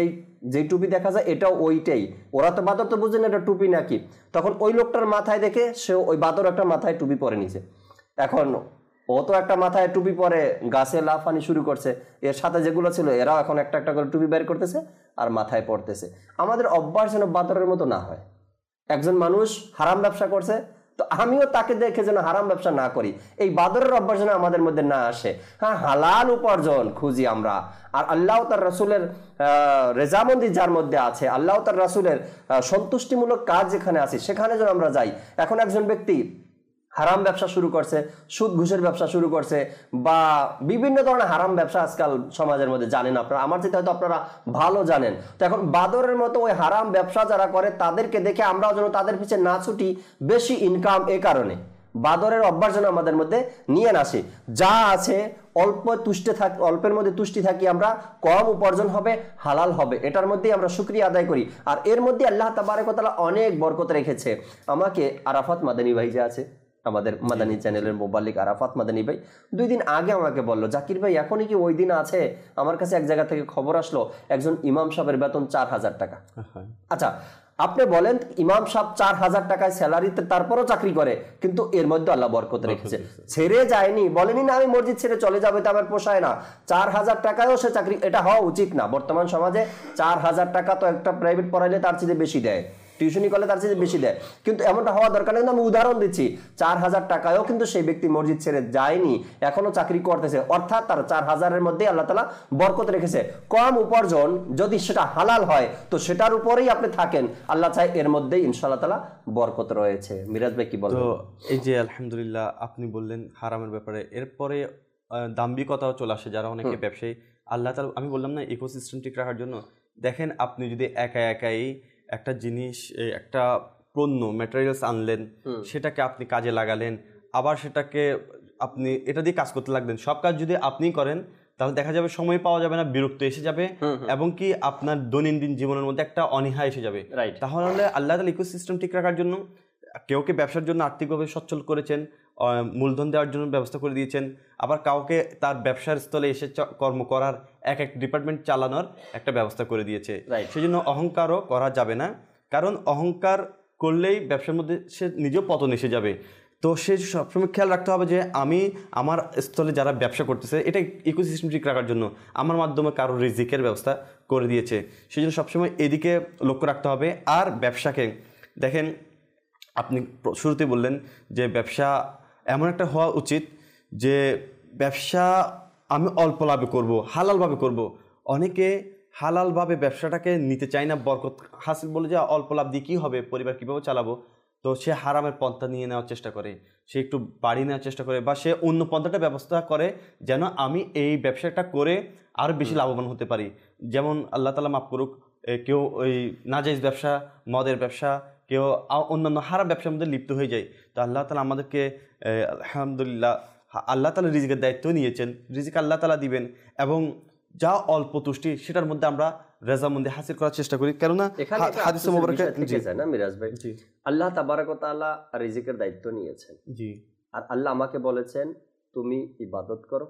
Speaker 2: যে টুপি দেখা যায় এটাও ওইটাই, ওরা তো বাদর তো বুঝে না এটা টুপি নাকি, তখন ওই লোকটার মাথায় দেখে সে ওই বাদর একটা মাথায় টুপি পরে নিছে। এখন ও তো একটা মাথায় টুপি পরে গাছে লাফানি শুরু করছে, এর সাথে যেগুলো ছিল এরাও এখন একটা একটা করে টুপি বের করতেছে আর মাথায় পড়তেছে। আমাদের অভ্যাস যেন বাদরের মতো না হয়। একজন মানুষ হারাম ব্যবসা করছে, তো আমিও তাকে দেখে যেন হারাম ব্যবসা না করি, এই বাদরের অভ্যাস যেন আমাদের মধ্যে না আসে। হ্যাঁ, হালাল উপার্জন খুঁজি আমরা, আর আল্লাহ তার রাসূলের রেজামন্দি যার মধ্যে আছে, আল্লাহ তার রাসূলের সন্তুষ্টিমূলক কাজ যেখানে আছে সেখানে যেন আমরা যাই। এখন একজন ব্যক্তি হারাম ব্যবসা শুরু করছে, সুদ ঘুষের ব্যবসা শুরু করছে, বা বিভিন্ন ধরনের হারাম ব্যবসা আজকাল সমাজের মধ্যে জানেন আপনারা, আমার যেটা হয়তো আপনারা ভালো জানেন। তো এখন বাদরের মতো ওই হারাম ব্যবসা যারা করে তাদেরকে দেখে আমরাও যেন তাদের পিছে না ছুটি, বেশি ইনকাম এ কারণে বাদরের অভ্যাস যেন আমাদের মধ্যে নিয়ে না আসে। যা আছে অল্প তুষ্টে থাকি, অল্পের মধ্যে তুষ্টি থাকি আমরা, কম উপার্জন হবে, হালাল হবে, এটার মধ্যেই আমরা শুকরিয়া আদায় করি। আর এর মধ্যে আল্লাহ তাবারক ওয়া তাআলা অনেক বরকত রেখেছে। আমাকে আরাফাত মাদানী ভাই যে আছে আমাদের মাদানী চ্যানেলের মোবাল্লিক আরাফাত মাদানী ভাই দুই দিন আগে আমাকে বললো, জাকির ভাই এখনই কি ওই দিন আছে? আমার কাছে এক জায়গা থেকে খবর আসলো একজন ইমাম সাহেবের বেতন চার হাজার টাকা। আচ্ছা, আপনি বলেন ইমাম সাহেব চার হাজার টাকায় স্যালারিতে তারপরও চাকরি করে, কিন্তু এর মধ্যে আল্লাহ বরকত রেখেছে, ছেড়ে যায়নি, বলেনি না আমি মসজিদ ছেড়ে চলে যাবো, এটা আমার পোষায় না। চার হাজার টাকায়ও সে চাকরি, এটা হওয়া উচিত না। বর্তমান সমাজে চার হাজার টাকা তো একটা প্রাইভেট পড়াইলে তার চেয়ে বেশি দেয়, টিউশনি করলে তার চেয়ে বেশি দেয়, কিন্তু এমনটা হওয়া দরকার নেই। আমি উদাহরণ দিচ্ছি, চার হাজার টাকায়ও কিন্তু সেই ব্যক্তি মসজিদ ছেড়ে যায়নি, এখনো চাকরি করতেছে, অর্থাৎ তার চার হাজারের মধ্যে আল্লাহ তাআলা বরকত রেখেছে। কম উপার্জন যদি সেটা হালাল হয় তো সেটার উপরেই আপনি থাকেন, আল্লাহ চায় এর মধ্যেই ইনশাআল্লাহ তাআলা বরকত রয়েছে। মিরাজ ভাই কি বলবেন?
Speaker 4: তো এই যে আলহামদুলিল্লাহ আপনি বললেন হারামের ব্যাপারে, এরপরে দাম্ভিকতাও চলে আসে যারা অনেকে ব্যবসায়ী। আল্লাহ তাআলা, আমি বললাম না ইকোসিস্টেম ঠিক রাখার জন্য, দেখেন আপনি যদি একা একাই একটা জিনিস, একটা পণ্য ম্যাটেরিয়ালস আনলেন, সেটাকে আপনি কাজে লাগালেন, আবার সেটাকে আপনি এটা দিয়ে কাজ করতে লাগলেন, সব কাজ যদি আপনি করেন তাহলে দেখা যাবে সময় পাওয়া যাবে না, বিরক্ত এসে যাবে, এবং কি আপনার দৈনন্দিন জীবনের মধ্যে একটা অনীহা এসে যাবে। তাহলে আল্লাহ তাআলা ইকোসিস্টেম ঠিক রাখার জন্য কেউ কে ব্যবসার জন্য আর্থিকভাবে সচ্ছল করেছেন, মূলধন দেওয়ার জন্য ব্যবস্থা করে দিয়েছেন, আবার কাউকে তার ব্যবসার স্থলে এসে কর্ম করার এক এক ডিপার্টমেন্ট চালানোর একটা ব্যবস্থা করে দিয়েছে। সেই জন্য অহংকারও করা যাবে না, কারণ অহংকার করলেই ব্যবসার মধ্যে সে নিজেও পতন এসে যাবে। তো সে সবসময় খেয়াল রাখতে হবে যে আমি আমার স্থলে যারা ব্যবসা করতেছে এটা ইকোসিস্টেম ঠিক রাখার জন্য আমার মাধ্যমে কারো রিজিকের ব্যবস্থা করে দিয়েছে, সেই জন্য সবসময় এদিকে লক্ষ্য রাখতে হবে। আর ব্যবসাকে দেখেন, আপনি শুরুতে বললেন যে ব্যবসা এমন একটা হওয়া উচিত যে ব্যবসা আমি অল্প লাভে করব, হালালভাবে করব। অনেকে হালালভাবে ব্যবসাটাকে নিতে চায় না, বরকত হাসিল বলে যে অল্প লাভ দিয়ে কী হবে, পরিবার কীভাবে চালাবো, তো সে হারামের পন্থা নিয়ে নেওয়ার চেষ্টা করে, সে একটু বাড়ি নেওয়ার চেষ্টা করে, বা সে অন্য পন্থাটা ব্যবস্থা করে যেন আমি এই ব্যবসাটা করে আরও বেশি লাভবান হতে পারি। যেমন আল্লাহ তাআলা মাফ করুক, কেউ ওই নাজাইজ ব্যবসা, মদের ব্যবসা, কেউ অন্যান্য হারাম ব্যবসার মধ্যে লিপ্ত হয়ে যায়। তো আল্লাহ তাআলা আমাদেরকে আলহামদুলিল্লাহ আল্লাহ তাআলা রিজিকের দায়িত্ব নিয়েছেন, রিজিক আল্লাহ তাআলা দিবেন, এবং যা অল্প তুষ্টি সেটার মধ্যে আমরা রেজামন্দি হাসিল করার চেষ্টা করি। কেননা হাদিসে মুবারকে
Speaker 2: থেকে যায় না মিরাজ ভাই, আল্লাহ তাবারক ওয়া তাআলা রিজিকের দায়িত্ব নিয়েছেন, জি, আর আল্লাহ আমাকে বলেছেন তুমি ইবাদত করো,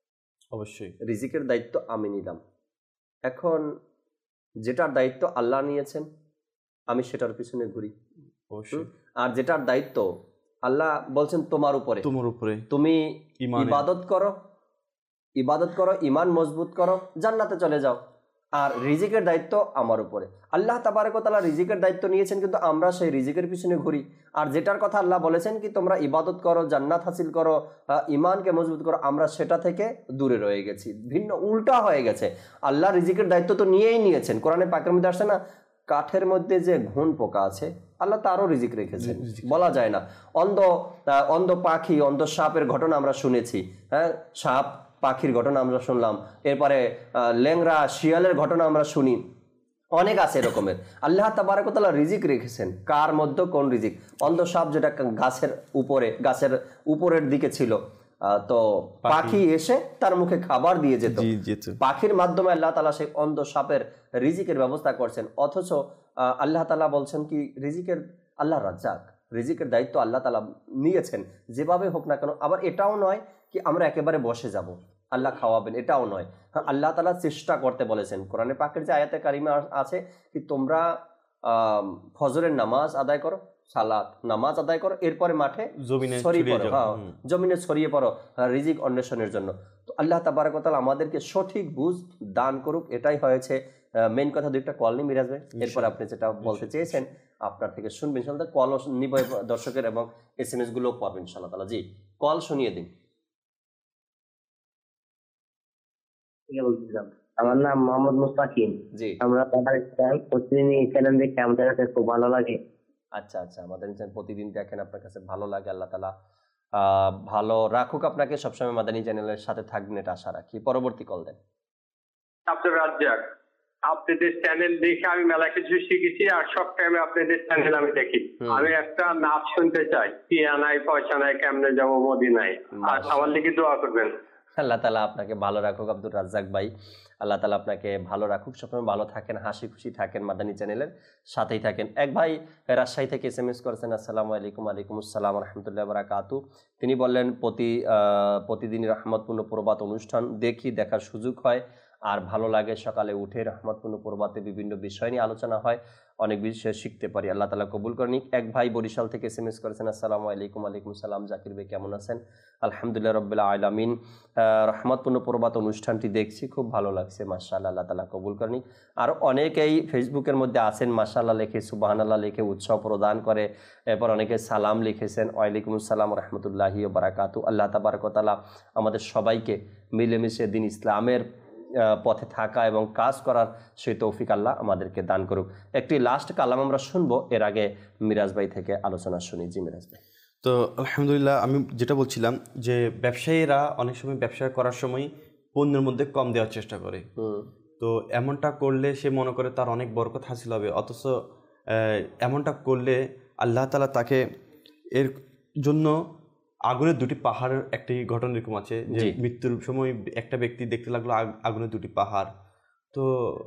Speaker 2: অবশ্যই রিজিকের দায়িত্ব আমি নিলাম। এখন যেটার দায়িত্ব আল্লাহ নিয়েছেন আমি সেটার পিছনে ঘুরি, অবশ্যই, আর যেটার দায়িত্ব আল্লাহ বলছেন তোমার উপরে, তোমার উপরে তুমি ইবাদত করো, ইবাদত করো, ইমান মজবুত করো, জান্নাতে চলে যাও। আর রিজিকের দায়িত্ব আমার উপরে। আল্লাহ তাবারক ওয়া তাআলা রিজিকের দায়িত্ব নিয়েছেন, কিন্তু আমরা সেই রিজিকের পিছনে ঘুরি। আর যেটার কথা আল্লাহ বলেছেন কি তোমরা ইবাদত করো, জান্নাত হাসিল করো, ইমানকে মজবুত করো, আমরা সেটা থেকে দূরে রয়ে গেছি, ভিন্ন উল্টা হয়ে গেছে। আল্লাহ রিজিকের দায়িত্ব তো নিয়েই নিয়েছেন। কোরআনে পাকের মধ্যে আসছে না, কাঠের মধ্যে যে ঘুণ পোকা আছে আল্লাহ তারও রিজিক রেখেছেন, বলা যায় না। অন্ধ অন্ধ পাখি, অন্ধ সাপের ঘটনা আমরা শুনেছি, হ্যাঁ, সাপ পাখির ঘটনা আমরা শুনলাম, এরপরে ল্যাংড়া শিয়ালের ঘটনা আমরা শুনি, অনেক আছে এরকমের। আল্লাহ তাবারক ওয়া তাআলা রিজিক রেখেছেন, কার মধ্যে কোন রিজিক। অন্ধ সাপ যেটা গাছের উপরে, গাছের উপরের দিকে ছিল, তো পাখি এসে তার মুখে খাবার দিয়ে যেত, পাখির মাধ্যমে আল্লাহ তাআলা সেই অন্ধ সাপের রিজিকের ব্যবস্থা করছেন। অথচ আল্লাহ তাআলা বলছেন কি রিজিকের, আল্লাহ রাজ্জাক, রিজিকের দায়িত্ব আল্লাহ তাআলা নিয়েছেন যেভাবে হোক না কেন। আবার এটাও নয় কি আমরা একেবারে বসে যাব, আল্লাহ খাওয়াবেন, এটাও নয়। হ্যাঁ, আল্লাহ তাআলা চেষ্টা করতে বলেছেন। কোরআনে পাকের যে আয়াতে কারিমা আছে কি তোমরা আহ ফজরের নামাজ আদায় করো, সালাত নামাজ আদায় করো, এরপরে মাঠে
Speaker 4: জমিনে
Speaker 2: ছড়িয়ে পড়ো, হ্যাঁ জমিনে ছড়িয়ে পড়ো রিজিক অন্বেষণের জন্য। তো আল্লাহ তাবারক ওয়া তাআলা আমাদেরকে সঠিক বুঝ দান করুক, এটাই হয়েছে মেইন কথা। দুইটা কল নিই মিরাজ ভাই, এরপর আপনি যেটা বলতে চেয়েছেন আপনার থেকে শুনবেন ইনশাআল্লাহ। কল নিব দর্শকের এবং এস এম এস গুলো পড়বেন ইনশাআল্লাহ তাআলা। জি, কল শুনিয়ে দিন।
Speaker 6: আমার নাম মোহাম্মদ মুস্তাকিম।
Speaker 2: জি,
Speaker 6: আমরা প্রতিদিন এই চ্যানেল দেখে আমাদের কাছে খুব ভালো লাগে।
Speaker 2: আচ্ছা আচ্ছা, আমাদের প্রতিদিন দেখেন, আপনার কাছে ভালো লাগে। আল্লাহ তাআলা আহ ভালো রাখুক আপনাকে, সবসময় মাদানী চ্যানেলের সাথে থাকবেন এটা আশা রাখি। পরবর্তী কল দেন।
Speaker 8: আব্দুর রাজ্জাক, আপনাদের চ্যানেল দেখে আমি মেলা কিছু শিখেছি, আর সব টাইমে আপনাদের চ্যানেল আমি দেখি। আমি একটা নাচ শুনতে চাই, টিয়া নাই পয়সা নাই কেমনে যাবো মদিনায়, আর আমার লিখে দোয়া করবেন।
Speaker 2: আল্লাহ তাআলা আপনাকে ভালো রাখুক আব্দুর রাজ্জাক ভাই, আল্লাহ তাআলা আপনাকে ভালো রাখুক, সবসময় ভালো থাকেন, হাসি খুশি থাকেন, মাদানী চ্যানেলের সাথেই থাকেন। এক ভাই রাজশাহী থেকে এস এম এস করেছেন, আসসালামু আলাইকুম। আলাইকুম আসসালাম রহমতুল্লাহ বারাকাতু। তিনি বললেন প্রতি প্রতিদিন রহমতপূর্ণ প্রবাদ অনুষ্ঠান দেখি, দেখার সুযোগ হয় আর ভালো লাগে। সকালে উঠে রহমতপূর্ণ প্রবাদে বিভিন্ন বিষয় নিয়ে আলোচনা হয়, অনেক বিষয় শিখতে পারি। আল্লাহ তাআলা কবুল করেন। এক ভাই বরিশাল থেকে এস এম এস করেছেন, আসসালামু আলাইকুম। আলাইকুম সালাম জাকির ভাই, কেমন আছেন? আলহামদুলিল্লাহ রাব্বিল আলামিন। রহমতপূর্ণ প্রবাদ অনুষ্ঠানটি দেখছি, খুব ভালো লাগছে, মাশাআল্লাহ। আল্লাহ তাআলা কবুল করেন। আর অনেকেই ফেসবুকের মধ্যে আছেন, মাশাআল্লাহ লিখে, সুবহানাল্লাহ লিখে উৎসাহ প্রদান করে। এরপর অনেকে সালাম লিখেছেন, ওয়ালাইকুম আসসালাম রহমতুল্লাহি ওয়া বারাকাতু। আল্লাহ তাবারক ওয়া তাআলা আমাদের সবাইকে মিলেমিশে দিন ইসলামের পথে থাকা এবং কাজ করার সেই তৌফিক আল্লাহ আমাদেরকে দান করুক। একটি লাস্ট কালাম আমরা শুনবো, এর আগে মিরাজ ভাই থেকে আলোচনা শুনি। জি মিরাজ ভাই।
Speaker 4: তো আলহামদুলিল্লাহ, আমি যেটা বলছিলাম যে ব্যবসায়ীরা অনেক সময় ব্যবসা করার সময় পণ্যের মধ্যে কম দেওয়ার চেষ্টা করে। তো এমনটা করলে সে মনে করে তার অনেক বরকত হাসিল হবে, অথচ এমনটা করলে আল্লাহ তাআলা তাকে এর জন্য আগুনের দুটি পাহাড়ের একটি ঘটনা এরকম আছে যে মৃত্যুর সময় একটা ব্যক্তি দেখতে লাগলো আগুনের দুটি পাহাড়। তো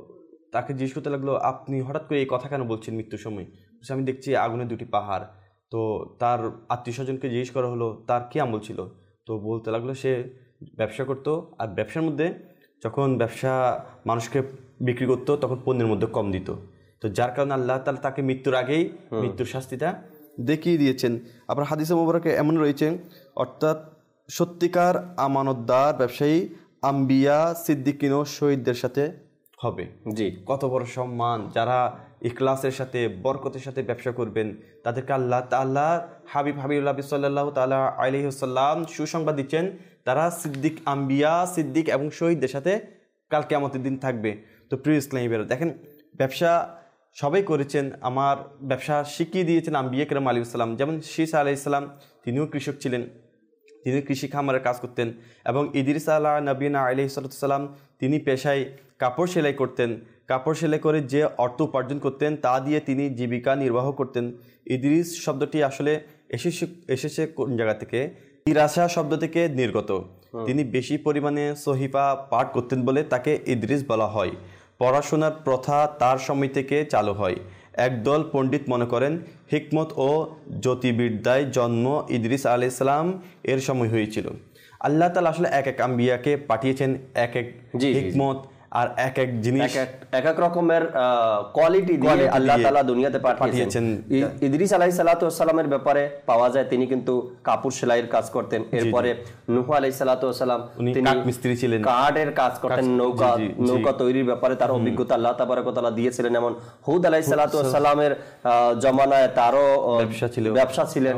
Speaker 4: তাকে জিজ্ঞেস করতে লাগলো, আপনি হঠাৎ করে এই কথা কেন বলছেন মৃত্যুর সময়? আমি দেখছি আগুনের দুটি পাহাড়। তো তার আত্মীয় স্বজনকে জিজ্ঞেস করা হলো তার কী আমল ছিল। তো বলতে লাগলো সে ব্যবসা করতো, আর ব্যবসার মধ্যে যখন ব্যবসা মানুষকে বিক্রি করতো তখন পণ্যের মধ্যে কম দিত। তো যার কারণে আল্লাহ তাআলা তাকে মৃত্যুর আগেই মৃত্যুর শাস্তিটা দেখিয়ে দিয়েছেন। আবার হাদিসে মোবারকে এমন রয়েছে, অর্থাৎ সত্যিকার আমানতদার ব্যবসায়ী আম্বিয়া সিদ্দিকিন ও শহীদদের সাথে হবে। জি, কত বড় সম্মান! যারা ইখলাসের সাথে বরকতের সাথে ব্যবসা করবেন তাদেরকে আল্লাহ তাআলা হাবিব হাবিবুল্লাহ সাল্লাল্লাহু তাআলা আলাইহি ওয়াসাল্লাম সুসংবাদ দিচ্ছেন, তারা সিদ্দিক আম্বিয়া সিদ্দিক এবং শহীদদের সাথে কাল কিয়ামতের দিন থাকবে। তো প্রিয় ইসলামী ভাইরা, দেখেন ব্যবসা সবাই করেছেন, আমার ব্যবসা শিখিয়ে দিয়েছেন আম্বিয়া কেরাম আলাইহিস সালাম। যেমন শীস আলাইহিস সালাম, তিনিও কৃষক ছিলেন, তিনি কৃষি খামারে কাজ করতেন। এবং ইদ্রিস আলা নবীনা আলাইহিস সালাম, তিনি পেশায় কাপড় সেলাই করতেন। কাপড় সেলাই করে যে অর্থ উপার্জন করতেন তা দিয়ে তিনি জীবিকা নির্বাহ করতেন। ইদ্রিস শব্দটি আসলে এসেছে এসেছে কোন জায়গা থেকে? ইরাসা শব্দ থেকে নির্গত। তিনি বেশি পরিমাণে সহিফা পাঠ করতেন বলে তাকে ইদ্রিস বলা হয়। পড়াশোনার প্রথা তার সময় থেকে চালু হয়। একদল পণ্ডিত মনে করেন হিকমত ও জ্যোতির্বিদ্যায় জন্ম ইদ্রিস আলাইহিস সালাম এর সময় হয়েছিল। আল্লাহ তাআলা আসলে এক এক আম্বিয়াকে পাঠিয়েছেন এক এক হিকমত আর এক এক জিনিস,
Speaker 2: এক এক রকমের কোয়ালিটি দিয়ে আল্লাহ তাআলা দুনিয়াতে পাঠিয়েছেন। ইদ্রিস আলাইহিস সালাতু ওয়াস সালামের ব্যাপারে পাওয়া যায় তিনি কিন্তু কাপড় সেলাইয়ের কাজ করতেন। এরপরে নূহ আলাইহিস সালাতু ওয়াস সালাম তিনি
Speaker 4: কাঠ মিস্ত্রি ছিলেন,
Speaker 2: কাঠের কাজ করতেন, নৌকা নৌকা তৈরির ব্যাপারে তার অভিজ্ঞতা আল্লাহ তাবারক ওয়া তাআলা দিয়েছিলেন। এমন হুদ আলাইহিস সালাতু ওয়াস সালামের জমানায় তারও ব্যবসা ছিল ব্যবসা ছিলেন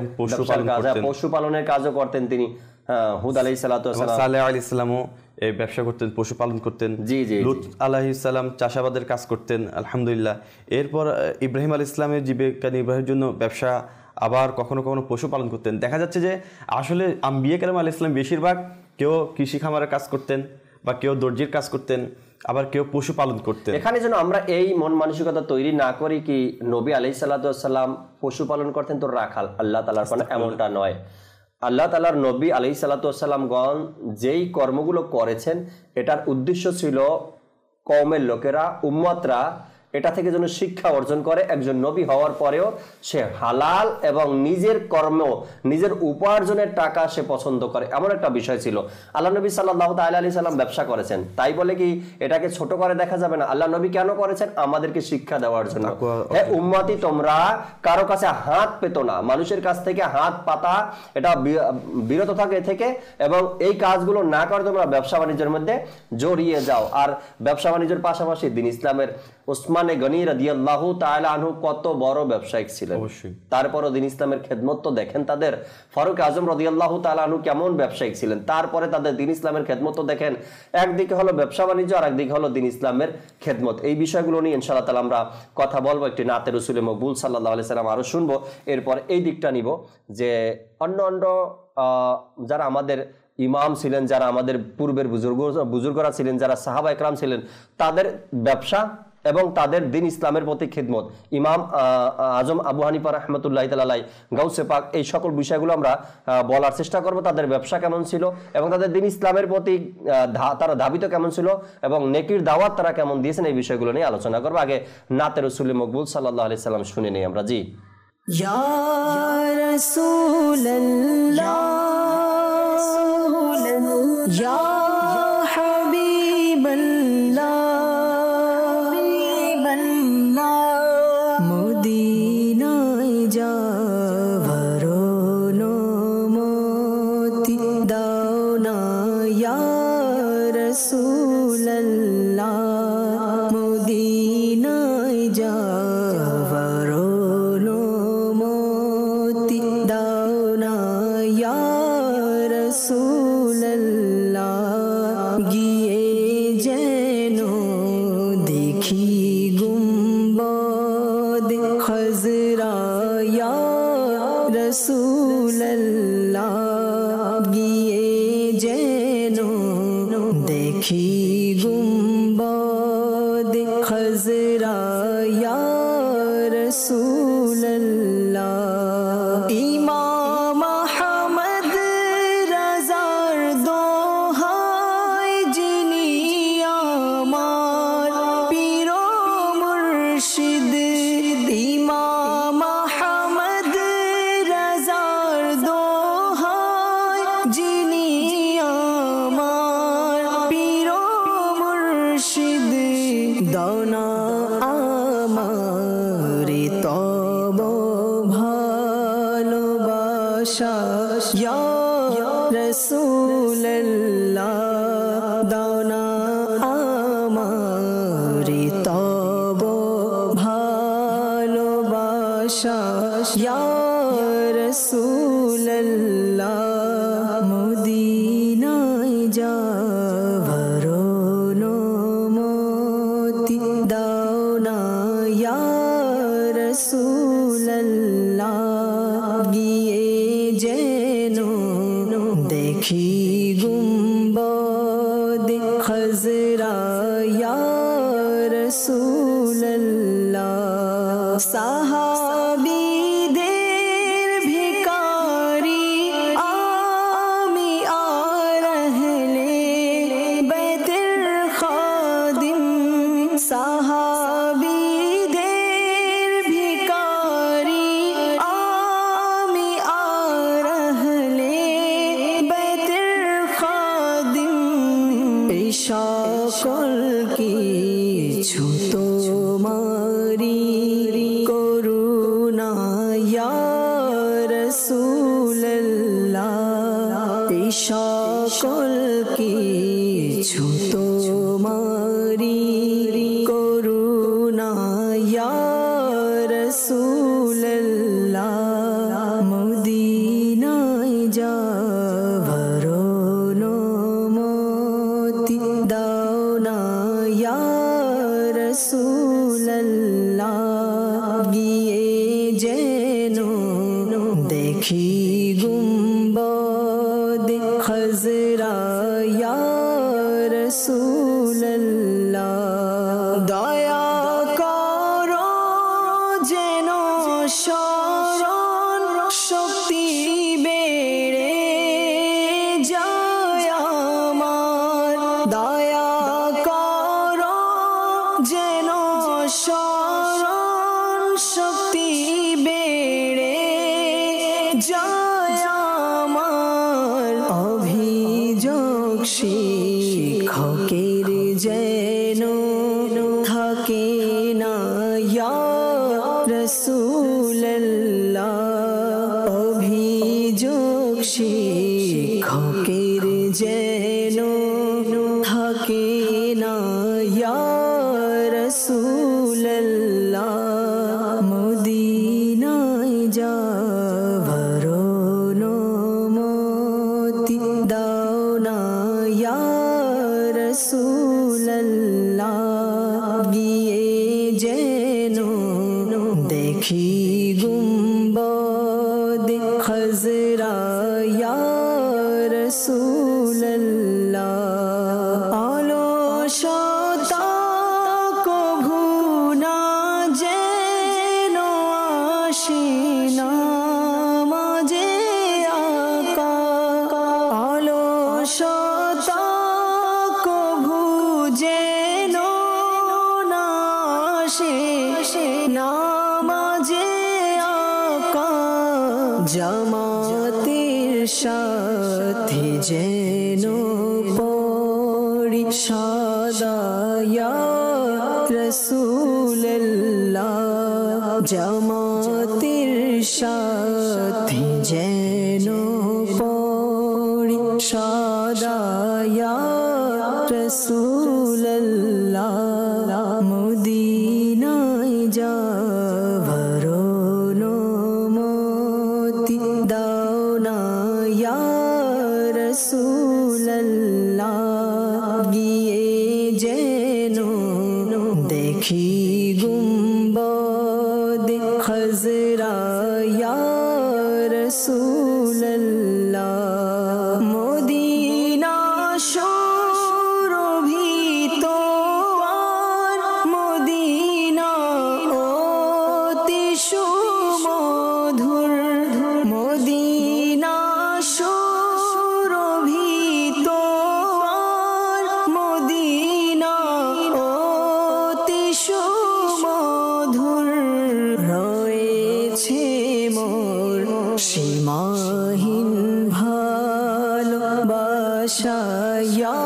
Speaker 2: পশুপালনের কাজও করতেন তিনি। হুদ আলাইহিস সালাতু ওয়াস সালাম,
Speaker 4: সালেহ আলাইহিস সালামও এই ব্যবসা করতেন, পশুপালন করতেন।
Speaker 2: জি জি
Speaker 4: লূত আলাইহিস সালাম চাষাবাদের কাজ করতেন, আলহামদুলিল্লাহ। এরপর ইব্রাহিম আলাইহিস সালামের জীবিকা নির্বাহের জন্য ব্যবসা, আবার কখনো কখনো পশুপালন করতেন। দেখা যাচ্ছে যে আসলে আম্বিয়া কেরাম আলাইহিস সালাম বেশিরভাগ কেউ কৃষি খামারের কাজ করতেন বা কেউ দর্জির কাজ করতেন, আবার কেউ পশুপালন করতেন।
Speaker 2: এখানে যেন আমরা এই মন মানসিকতা তৈরি না করি কি নবী আলাইহিস সালাতু ওয়াস সালাম পশুপালন করতেন তো রাখাল আল্লাহ তাআলার পানে, এমনটা নয়। আল্লাহ তাআলার নবী আলাইহিস সালাতু ওয়াস সালামগণ যেই কর্মগুলো করেছেন এটার উদ্দেশ্য ছিল কওমের লোকেরা, উম্মতরা এটা থেকে যেন শিক্ষা অর্জন করে, একজন নবী হওয়ার পরেও সে হালাল এবং নিজের কর্ম, নিজের উপার্জনের টাকা সে পছন্দ করে, এমন একটা বিষয় ছিল। আল্লাহ নবী সাল্লাল্লাহু তাআলা আলাইহি সাল্লাম ব্যবসা করেছেন, তাই বলে কি এটাকে ছোট করে দেখা যাবে না। আল্লাহ নবী কেন করেছেন? আমাদেরকে শিক্ষা দেওয়ার জন্য। হে উম্মতি, তোমরা কারো কাছে হাত পেতো না, মানুষের কাছ থেকে হাত পাতা এটা বিরত থাকে থেকে, এবং এই কাজগুলো না করে তোমরা ব্যবসা বাণিজ্যের মধ্যে জড়িয়ে যাও। আর ব্যবসা বাণিজ্যের পাশাপাশি দ্বীন ইসলামের উসমানে গনি রাদিয়াল্লাহু তাআলা আনহু কত বড় ব্যবসায়িক ছিলেন, তারপরও দ্বীন ইসলামের খেদমত তো দেখেন তাদের। ফারুক আজম রাদিয়াল্লাহু তাআলা আনহু কেমন ব্যবসায়িক ছিলেন, তারপরে তাদের দ্বীন ইসলামের খেদমত তো দেখেন। একদিকে হলো ব্যবসা বাণিজ্য আর একদিকে হলো দ্বীন ইসলামের খেদমত। এই বিষয়গুলো নিয়ে ইনশাআল্লাহ তাআলা আমরা কথা বলবো, একটি নাতে রাসূলে মকবুল সাল্লাল্লাহু আলাইহি সাল্লাম আরো শুনবো। এরপর এই দিকটা নিব যে অন্য অন্য যারা আমাদের ইমাম ছিলেন, যারা আমাদের পূর্বের বুজুর্গ বুজুর্গরা ছিলেন, যারা সাহাবা একরাম ছিলেন, তাদের ব্যবসা এবং তাদের দ্বীন ইসলামের প্রতি খিদমত, ইমাম আজম আবু হানিফা রাহমাতুল্লাহি তাআলা আলাইহি, গাউসে পাক, এই সকল বিষয়গুলো আমরা বলার চেষ্টা করব। তাদের ব্যবসা কেমন ছিল এবং তাদের দ্বীন ইসলামের প্রতি তারা ধাবিত কেমন ছিল এবং নেকির দাওয়াত তারা কেমন দিয়েছেন, এই বিষয়গুলো নিয়ে আলোচনা করব। আগে নাতে রাসূলে মকবুল সাল্লাল্লাহু আলাইহি সাল্লাম শুনে নেই আমরা। জি
Speaker 9: ইয়া রাসূলুল্লাহ ইয়া হাবিবাল্লাহ মদিনায় যাওয়ার অনুমতি দাও না ইয়া রাসূলুল্লাহ, মদিনায় যাওয়ার অনুমতি দাও না ইয়া রাসূলুল্লাহ, গিয়ে যেন দেখি গুম্বদ খজরা ইয়া রাসূলুল্লাহ, গিয়ে যেন দেখি গুম্বদ খজরা ইয়া রাসূলুল্লাহ, ইমাম আহমদ রাজার দোহাই যিনি আমার পীর মুর্শিদ, ইমাম আহমদ রাজার দোহাই যিনি আমার পীর মুর্শিদ, দাও না আমারে তব ভালোবাসা ইয়া রাসূলুল্লাহ, দাও না আমারে তব ভালোবাসা ইয়া রাসূলুল্লাহ, মদিনায় যাওয়ার অনুমতি দাও না ইয়া রাসূলুল্লাহ, গিয়ে যেন দেখি গুম্বদ খজরা ইয়া রাসূলুল্লাহ, সাহাবীদের ভিখারি আমি আর আহলে বাইতের খাদিম, সাহাবীদের ভিখারি আমি আর আহলে বাইতের খাদিম, এই সকল কিছু তোমারি করুণা ইয়া রাসূলুল্লাহ, এই সকল কিছু তোমারি করুণা ইয়া রাসূলুল্লাহ, মদিনায় যাওয়ার অনুমতি দাও না ইয়া রাসূলুল্লাহ, গিয়ে যেন দেখি গুম্বদ খজরা ইয়া রাসূলুল্লাহ, দয়া করো যেন স্মরণ শক্তি বেড়ে যায় আমার, দয়া করো যেন যায় আমার অভিযোগ শিক্ষকের যেন থাকে না ইয়া রাসূলুল্লাহ অভিযোগ শিক্ষকের যেন থাকে না ইয়া রাসূলুল্লাহ মদিনায় যাবার অনুমতি দাও না ইয়া রাসূলুল্লাহ গিয়ে যেন দেখি গুম্বদ খজরা ইয়া রাসূলুল্লাহ অলসতা কভু না যেন আসে না মাঝে আকা অলসতা কভু যেন না আসে না মাঝে আকা জামাতের সাথে যেন পড়ি সাদা ইয়া রাসূলুল্লাহ জামাতের সাথে যেন পড়ি সাদা ইয়া রাসূলুল্লাহ মদিনায় যাবার অনুমতি দাও না ইয়া রাসূলুল্লাহ গিয়ে যেন দেখি গুম্বদ খজরা ইয়া রাসূলুল্লাহ মদিনা সুরভিত আর মদিনা অতি সুমধুর মদিনা সুরভিত আর মদিনা অতি সুমধুর রয়েছে মোর সীমাহীন ভালোবাসা ইয়া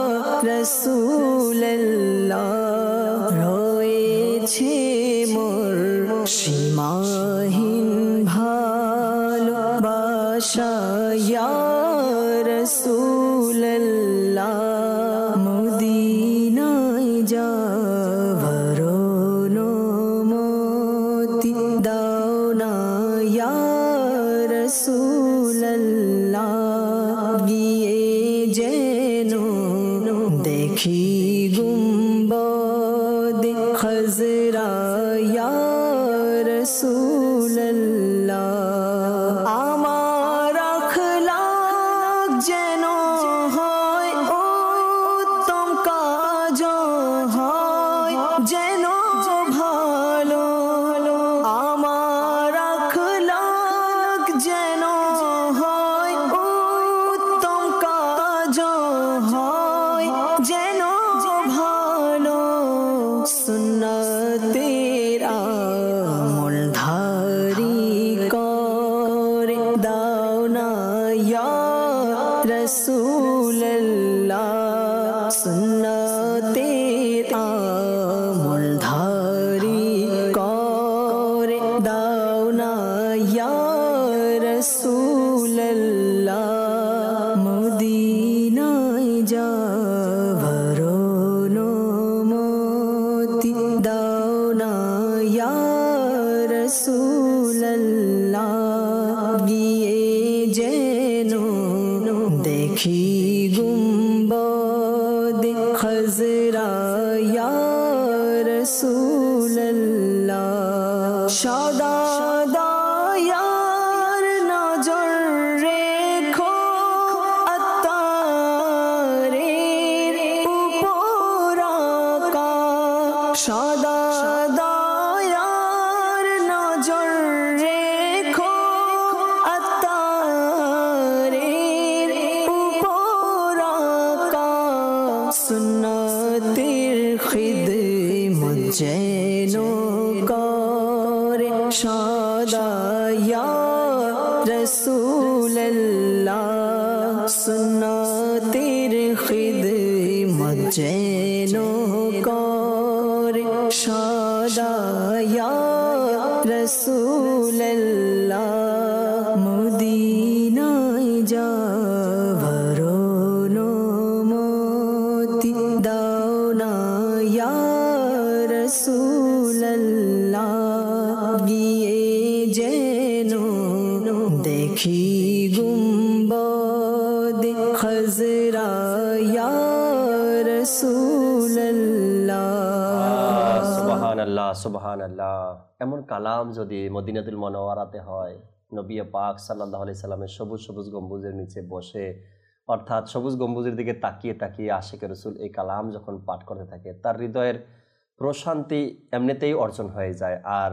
Speaker 9: রাসূলুল্লাহ রয়েছে মোর সীমাহীন ভালোবাসা ইয়া রাসূলুল্লাহ মদিনায় যাবার অনুমতি দাও না ইয়া রাসূলুল্লাহ গিয়ে যেন দেখি গুম্বদ খজরা ইয়া রাসূলুল্লাহ আমার আখলাক যেন হয় উত্তম কাজ হয় যেন ভালো আমার আখলাক যেন হয় উত্তম কাজ হয় যেন ভালো সুন্নতের আমল ধারি করে দাও না ইয়া রাসূলুল্লাহ সুন্নতের আমল ধারি করে দাও না ইয়া রাসূলুল্লাহ মদিনায় যাবার অনুমতি দাও না ইয়া রাসূলুল্লাহ গিয়ে যেন দেখি গুম্বদ খজরা ইয়া রাসূলুল্লাহ সদা দয়ার নজর রেখো আত্মারের উপর আকা সদা দয়ার নজর রেখো আত্মারের উপর আকা সুন্নতের খিদমত যেন করে সদা ইয়া সুন্নতের খিদমত যেন করে সদা ইয়া রাসূলুল্লাহ মদিনায় যাওয়ার অনুমতি দাও না ইয়া রাসূলুল্লাহ গিয়ে যেন দেখি গুম্বদ খজরা ইয়া রাসূলুল্লাহ।
Speaker 2: সুবহানাল্লাহ সুবহানাল্লাহ। এমন কালাম যদি মদিনাতুল মুনাওয়ারাতে হয়, নবী পাক সাল্লাল্লাহু আলাইহি সাল্লামের সবুজ সবুজ গম্বুজের নিচে বসে, অর্থাৎ সবুজ গম্বুজের দিকে তাকিয়ে তাকিয়ে আশিকে রাসূল এই কালাম যখন পাঠ করতে থাকে, তার হৃদয়ের প্রশান্তি এমনিতেই অর্জন হয়ে যায়, আর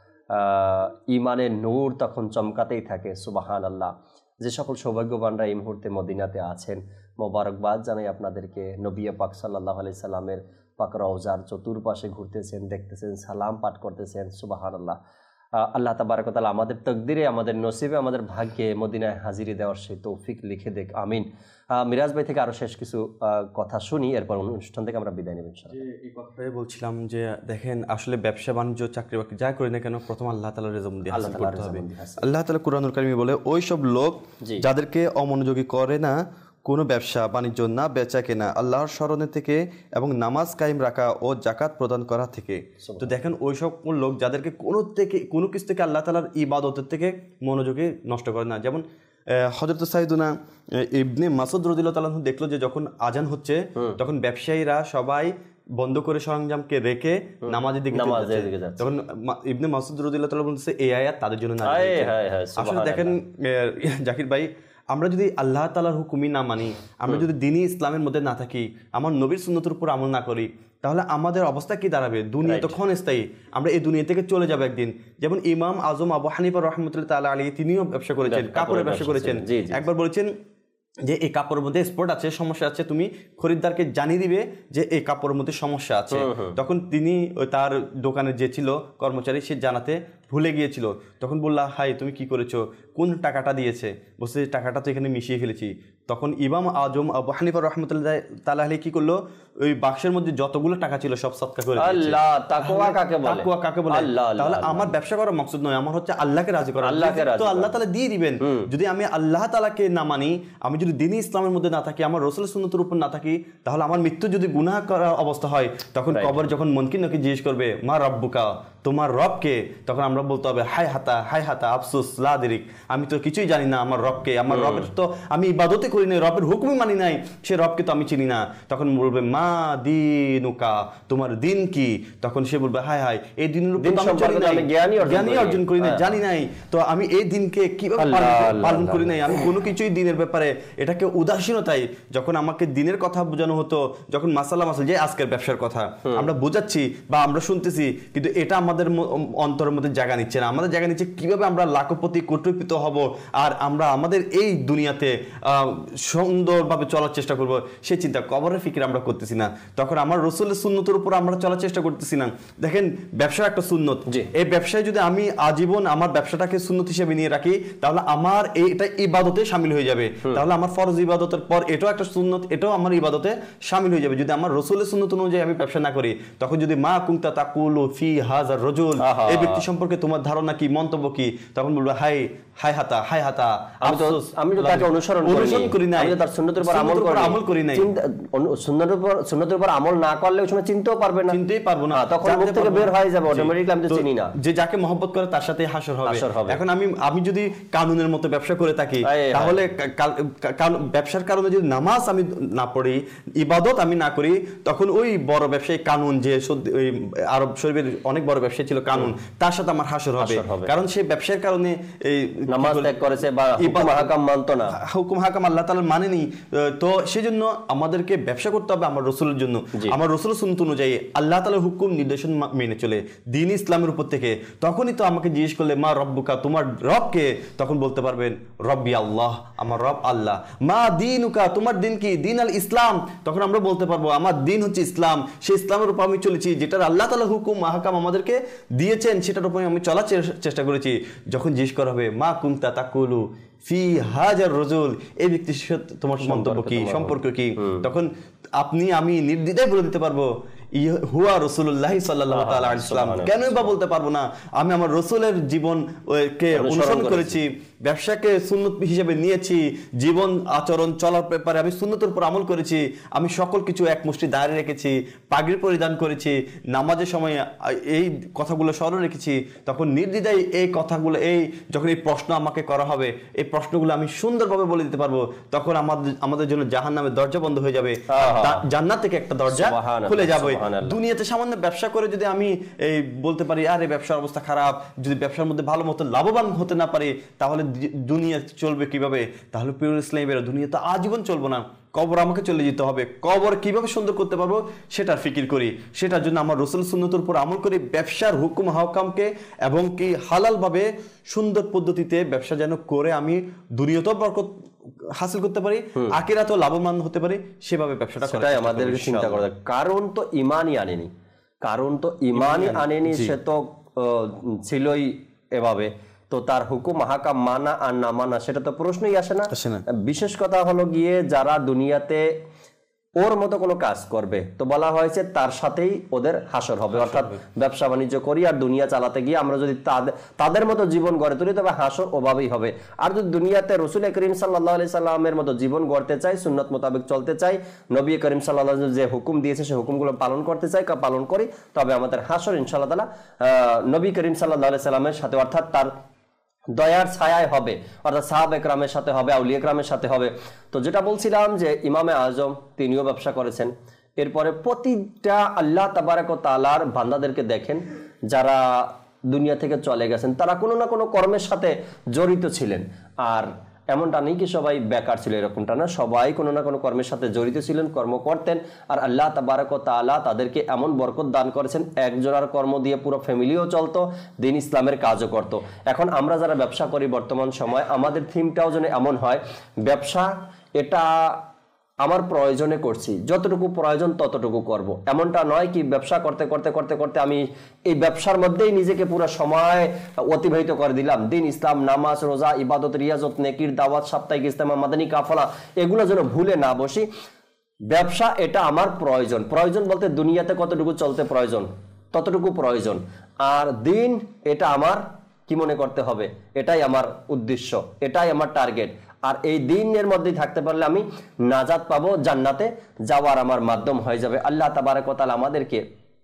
Speaker 2: ইমানের নূর তখন চমকাতেই থাকে। সুবহানাল্লাহ। যে সকল সৌভাগ্যবানরা এই মুহূর্তে মদিনাতে আছেন, মোবারকবাদ জানাই আপনাদেরকে। নবী পাক সাল্লাল্লাহু আলাইহি সাল্লামের পাক রওজার চতুর্পাশে ঘুরতেছেন, দেখতেছেন, সালাম পাঠ করতেছেন। সুবহানাল্লাহ। আল্লাহ তাবারক ওয়া তাআলা আমাদের তকদিরে, আমাদের নসিবে, আমাদের ভাগ্যে মদিনায় হাজিরি দেওয়ার সেই তৌফিক লিখে দেখ, আমিন। মিরাজ ভাই থেকে আরো শেষ কিছু কথা শুনি, এরপর অনুষ্ঠান থেকে আমরা বিদায় নেব ইনশাআল্লাহ।
Speaker 4: এই কথাটাই বলছিলাম যে দেখেন, আসলে ব্যবসা বাণিজ্য চাকরি বাকরি যা করি না কেন, প্রথম আল্লাহ তাআলার রেজমন্দি হাসিল করতে হবে। আল্লাহ তাআলা কুরআনুল কারীমে বলে, ওই সব লোক যাদেরকে অমনোযোগী করে না কোনো ব্যবসা বাণিজ্য, না বেচা কেনা, আল্লাহর স্মরণে থেকে এবং নামাজ কায়েম রাখা ও জাকাত প্রদান করা থেকে। তো দেখেন, ওই সব লোক যাদেরকে কোনো থেকে কোনো কিছু থেকে আল্লাহ তাআলার ইবাদতের থেকে মনোযোগী নষ্ট করে না। যেমন হযরত সাইয়্যিদুনা ইবনে মাসউদ রাদিয়াল্লাহু তাআলা দেখলো যে যখন আজান হচ্ছে, তখন ব্যবসায়ীরা সবাই বন্ধ করে সরঞ্জামকে রেখে নামাজের দিকে যাচ্ছে। তখন ইবনে মাসউদ রাদিয়াল্লাহু তাআলা বলছে, এই আয়াত তাদের জন্য নাযিল হয়েছে। আসলে দেখেন জাকির ভাই, আমরা যদি আল্লাহ তাআলার হুকুমই না মানি, আমরা যদি দ্বীনি ইসলামের মধ্যে না থাকি, আমার নবীর সুন্নতের উপর আমল না করি, তাহলে আমাদের অবস্থা কি দাঁড়াবে? দুনিয়া তো ক্ষণস্থায়ী, আমরা এই দুনিয়া থেকে চলে যাবো একদিন। যেমন ইমাম আজম আবু হানিফা রাহমাতুল্লাহ তাআলা আলাইহি, তিনিও ব্যবসা করেছেন, কাপড়ের ব্যবসা করেছেন। একবার বলেছেন যে এই কাপড়ের মধ্যে স্পট আছে, সমস্যা আছে, তুমি খরিদ্দারকে জানিয়ে দিবে যে এই কাপড়ের মধ্যে সমস্যা আছে। তখন তিনি তার দোকানে যে ছিল কর্মচারী, সে জানাতে ভুলে গিয়েছিল। তখন বললা, হাই তুমি কি করেছো, কোন টাকাটা দিয়েছে? বলছে টাকাটা তো এখানে মিশিয়ে ফেলেছি। তখন ইমাম আজম আবু হানিফা রাহমাতুল্লাহ তাআলা আলাইহি কি করলো, ওই বাক্সের মধ্যে যতগুলো টাকা ছিল সব সদকা করে দিয়েছে। আল্লাহ তাকওয়া কাকে বলে? তাকওয়া কাকে বলে? তাহলে আমার ব্যবসা করার মাকসুদ নয়, আমার হচ্ছে আল্লাহকে রাজি করা। আল্লাহকে রাজি, তো আল্লাহ তাআলা দিয়ে দিবেন। যদি আমি আল্লাহ তাআলাকে না মানি, আমি যদি দ্বীনি ইসলামের মধ্যে না থাকি, আমার রাসূলের সুন্নতের উপর না থাকি, তাহলে আমার মৃত্যু যদি গুনাহ করা অবস্থা হয়, তখন কবর যখন মুনকির নাকি জিজ্ঞেস করবে, মা রাব্বুকা, তোমার রবকে, তখন আমরা বলতে হবে, হায় হাতা হায় হাতা আফসোস লা আদরিক, আমি তো কিছুই জানি না আমার রবকে, আমার রবের তো আমি ইবাদতে করি নাই, রবের হুকুমই মানি নাই, সে রবকে তো আমি চিনি না। তখন বলবে, মা দীনুকা, তোমার দিন কি? তখন সে বলবে, হায় হায়, এই দিনের উপর আমি জ্ঞানী অর্জন করি না, জানি নাই, তো আমি এই দিনকে কিভাবে পালন করি নাই, আমি কোনো কিছুই দিনের ব্যাপারে এটাকে উদাসীনতাই। যখন আমাকে দিনের কথা বোঝানো হতো, যখন মাসালা মাসাল যে আজকের ব্যবসার কথা আমরা বোঝাচ্ছি বা আমরা শুনতেছি, কিন্তু এটা আমাদের অন্তরের মধ্যে জায়গা নিচ্ছে না। আমাদের জায়গা নিচ্ছে কিভাবে আমরা লাখপতি কোটিপতি হব, আর আমরা আমাদের এই দুনিয়াতে সুন্দরভাবে চলার চেষ্টা করব, সেই চিন্তা, কবরের ফিকির আমরা করতেছি না। তখন আমার রাসূলের সুন্নতের উপর আমরা চলার চেষ্টা করতেছি না। দেখেন, ব্যবসা একটা সুন্নত, এই ব্যবসায় যদি আমি আজীবন আমার ব্যবসাটাকে সুন্নত হিসেবে নিয়ে রাখি, তাহলে আমার এটা ইবাদতে শামিল হয়ে যাবে। তাহলে আমার ফরজ ইবাদতের পর এটাও একটা সুন্নত, এটাও আমার ইবাদতে শামিল হয়ে যাবে। যদি আমার রাসূলের সুন্নত অনুযায়ী আমি ব্যবসা না করি, তখন যদি মা কুনতা তাকুলু ফি হাযার রাজুল, এই ব্যক্তি সম্পর্কে তোমার ধারণা কি, মন্তব্য কি? তখন বলবে, হাই হাই হাতা হাই হাতা, আফসোস, আমি তো তাকে অনুসরণ করি না, আমি তার সুন্নতের উপর আমল করি আমল করি না। সুন্নতের উপর সুন্নতের উপর আমল না করলে ওই সময় চিনতেও পারবে না, চিনতেই পারবো না, তখন মুখ থেকে বের হয়ে যাবে অটোমেটিক্যালি, আমি তো চিনি না। যে যাকে মহব্বত করে তার সাথে হাসর হবে। এখন আমি আমি যদি কানুনের মতো ব্যবসা করে থাকি, তাহলে ব্যবসার কারণে যদি নামাজ আমি না পড়ি, ইবাদত আমি না করি, তখন ওই বড় ব্যবসায়ী কানুন, যে ওই আরব শরীফের অনেক বড় ব্যবসায়ী ছিল কানুন, তার সাথে আমার হাসর হবে, কারণ সে ব্যবসার কারণে এই নামাজ ত্যাগ করেছে বা হুকুম হাকাম মানতো না, হুকুম হাকাম আল্লাহ তাআলা মানেনি। তো সেজন্য আমাদেরকে ব্যবসা করতে হবে আমার রাসূলের জন্য, আমার রাসূলের সুন্নাত অনুযায়ী, আল্লাহ তাআলার হুকুম নির্দেশন মেনে চলে, দ্বীন ইসলামের উপর থেকে। তখনই তো আমাকে জিজ্ঞেস করলে, মা রব্বুকা, তোমার রবকে? তখন বলতে পারবেন, রব্বি আল্লাহ, আমার রব আল্লাহ। মা দীনুকা, তোমার দিন কি? দিন আল ইসলাম। তখন আমরা বলতে পারবো, আমার দিন হচ্ছে ইসলাম, সেই ইসলামের উপর আমি চলেছি, যেটার আল্লাহ তাআলা হুকুম হাকাম আমাদেরকে দিয়েছেন সেটার উপরে আমি চলার চেষ্টা করেছি। যখন জিজ্ঞেস করা হবে মা কুনতা তাকুলু ফি হাজার রজুল, এই ব্যক্তির সাথে তোমার মন্তব্য কি, সম্পর্ক কি, তখন আপনি আমি নির্দ্বিধায় বলে দিতে পারবো হুয়া রাসূলুল্লাহ সাল্লাল্লাহু তাআলা আলাইহি ওয়াসাল্লাম। কেনই বা বলতে পারবো না? আমি আমার রাসূলের জীবন কে অনুসরণ করেছি, ব্যবসাকে সুন্নত হিসেবে নিয়েছি, জীবন আচরণ চলার ব্যাপারে আমি সুন্নতের উপর আমল করেছি, আমি সকল কিছু এক মুষ্টি দাঁড়ে রেখেছি, পাগড়ি পরিধান করেছি, নামাজের সময় এই কথাগুলো স্মরণ রেখেছি। তখন নির্দ্বিধায় এই কথাগুলো, এই যখন এই প্রশ্ন আমাকে করা হবে, এই প্রশ্নগুলো আমি সুন্দরভাবে বলে দিতে পারবো। তখন আমাদের আমাদের জন্য জাহান্নামের দরজা বন্ধ হয়ে যাবে, জান্নাত থেকে একটা দরজা খুলে যাবে। দুনিয়াতে সামান্য ব্যবসা করে যদি আমি এই বলতে পারি আরে ব্যবসার অবস্থা খারাপ, যদি ব্যবসার মধ্যে ভালো মতো লাভবান হতে না পারি, তাহলে দুনিয়া চলবে কিভাবে? তাহলে প্রিয় ইসলামের দুনিয়া তো আজীবন চলবো না, কবর আমাকে চলে যেতে হবে। কবর কিভাবে সুন্দর করতে পারবো সেটার ফিকির করি, সেটার জন্য আমার রাসূল সুন্নতের উপর আমল করি, ব্যবসার হুকুম হাকামকে এবং কি হালাল ভাবে সুন্দর পদ্ধতিতে ব্যবসা যেন করে আমি দুনিয়াতেও বরকত হাসিল করতে পারি, আখিরাতেও লাভবান হতে পারি, সেভাবে ব্যবসাটা
Speaker 2: সেটাই আমাদের চিন্তা করতে। কারণ তো ইমানই আনেনি, কারণ তো ইমানই আনেনি, সে তো ছিলই এভাবে, তো তার হুকুম হাকাম মানা আর না মানা সেটা তো প্রশ্নই আসে না। বিশেষ কথা হলো গিয়ে যারা দুনিয়াতে ওর মতো কোনো কাজ করবে, তো বলা হয়েছে তার সাথেই ওদের হাসর হবে, অর্থাৎ ব্যবসা বাণিজ্য করি আর দুনিয়া চালাতে গিয়ে আমরা যদি তাদের মতো জীবন গড়ে তুলি তবে হাসর ওভাবেই হবে। আর যদি দুনিয়াতে রাসূল করিম সাল্লাল্লাহু আলাইহি সাল্লামের মতো জীবন গড়তে চাই, সুন্নাত মোতাবেক চলতে চাই, নবী করিম সাল্লাল্লাহু আলাইহি যে হুকুম দিয়েছে সেই হুকুমগুলো পালন করতে চাই, পালন করি, তবে আমাদের হাসর ইনশাআল্লাহ তাআলা নবী করিম সাল্লাল্লাহু আলাইহি সাল্লামের সাথে, অর্থাৎ তার দয়ার ছায়ায় হবে, অর্থাৎ সাহাবা একরামের সাথে হবে, আউলিয়া একরামের সাথে হবে। তো যেটা বলছিলাম যে ইমামে আজম তিনিও ব্যবসা করেছেন। এরপরে প্রতিটা আল্লাহ তাবারাক ওয়া তাআলার বান্দাদেরকে দেখেন যারা দুনিয়া থেকে চলে গেছেন, তারা কোনো না কোনো কর্মের সাথে জড়িত ছিলেন। আর এমনটা নেই কি সবাই বেকার ছিল, এরকমটা না, সবাই কোনো না কোনো কর্মের সাথে জড়িত ছিলেন, কর্ম করতেন। আর আল্লাহ তাবারাক ওয়া তাআলা তাদেরকে এমন বরকত দান করেছেন, একজনের কর্ম দিয়ে পুরো ফ্যামিলিও চলতো, দিন ইসলামের কাজও করত। এখন আমরা যারা ব্যবসা করি বর্তমান সময়, আমাদের থিমটাও যেন এমন হয়, ব্যবসা এটা আমার প্রয়োজনে করছি, যতটুকু প্রয়োজন ততটুকু করব। এমনটা নয় কি ব্যবসা করতে করতে করতে করতে আমি এই ব্যবসার মধ্যেই নিজেকে পুরো সময় অতিবাহিত করে দিলাম। দিন ইসলাম, নামাজ, রোজা, ইবাদত, রিয়াজত, নেকির দাওয়াত, সাপ্তাহিক ইজতেমা, মাদানী কাফলা, এগুলো যেন ভুলে না বসি। ব্যবসা এটা আমার প্রয়োজন, প্রয়োজন বলতে দুনিয়াতে কতটুকু চলতে প্রয়োজন ততটুকু প্রয়োজন, আর দিন এটা আমার কি মনে করতে হবে, এটাই আমার উদ্দেশ্য, এটাই আমার টার্গেট। আর এই দিনের মধ্যেই থাকতে পারলে আমি নাজাত পাবো, জান্নাতে যাওয়ার আমার মাধ্যম হয়ে যাবে। আল্লাহ তাবারক ওয়া তাআলা আমাদেরকে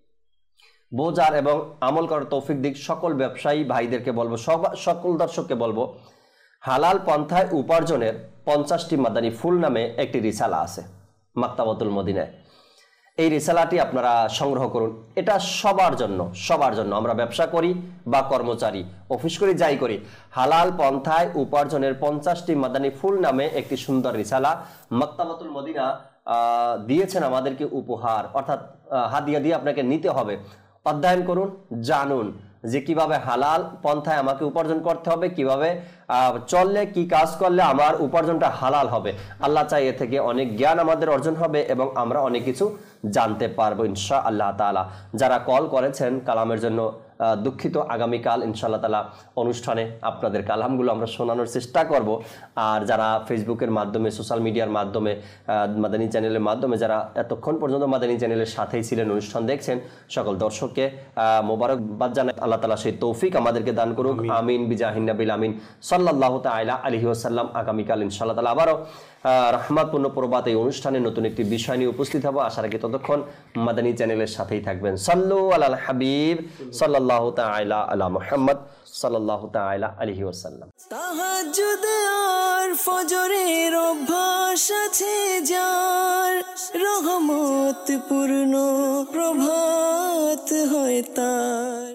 Speaker 2: বোঝার এবং আমল করার তৌফিক দিক। সকল ব্যবসায়ী ভাইদেরকে বলবো, সকল দর্শককে বলবো, হালাল পন্থায় উপার্জনের পঞ্চাশটি মাদানী ফুল নামে একটি রিসালা আছে মাকতাবাতুল মদিনায়। এই রিসালাটি আপনারা সংগ্রহ করুন, এটা সবার জন্য, সবার জন্য। আমরা ব্যবসা করি বা কর্মচারী, অফিস করি, যাই করি, হালাল পন্থায় উপার্জনের পঞ্চাশটি মাদানী ফুল নামে একটি সুন্দর রিসালা মাকতাবাতুল মদিনা দিয়েছেন আমাদেরকে উপহার, অর্থাৎ হাদিয়া দিয়ে আপনাকে নিতে হবে। অধ্যয়ন করুন, জানুন যে কিভাবে হালাল পন্থায় আমাকে উপার্জন করতে হবে, কিভাবে চললে কি কাজ করলে আমার উপার্জনটা হালাল হবে। আল্লাহ চাই এ থেকে অনেক জ্ঞান আমাদের অর্জন হবে এবং আমরা অনেক কিছু জানতে পারবো ইনশাআল্লাহ তাআলা। যারা কল করেছেন কালামের জন্য দুঃখিত, আগামীকাল ইনশাআল্লাহ তাআলা অনুষ্ঠানে আপনাদের কালামগুলো আমরা শোনানোর চেষ্টা করব। আর যারা ফেসবুকের মাধ্যমে, সোশ্যাল মিডিয়ার মাধ্যমে, মাদানী চ্যানেলের মাধ্যমে যারা এতক্ষণ পর্যন্ত মাদানী চ্যানেলের সাথেই ছিলেন, অনুষ্ঠান দেখছেন, সকল দর্শককে মোবারকবাদ জানাই। আল্লাহ তাআলা সেই তৌফিক আমাদেরকে দান করুক, আমিন বিজাহিন নবিল আমিন সাল্লাল্লাহু তাআলা আলাইহি ওয়াসাল্লাম। আগামীকাল ইনশাআল্লাহ তাআলা আবারও রহমতপূর্ণ প্রভাত এই অনুষ্ঠানে নতুন একটি বিষয় নিয়ে উপস্থিত হবো। আশা রাখি ততক্ষণ মাদানী চ্যানেলের সাথেই থাকবেন। সাল্লু আলাল হাবিব সাল্লাল্লাহু তাআলা আলা মুহাম্মদ সাল্লাল্লাহু তাআলা আলাইহি ওয়াসাল্লাম।
Speaker 9: তাহাজ্জুদ আর ফজরের অভ্যাস আছে যার, রহমত পূর্ণ প্রভাত হয় তার।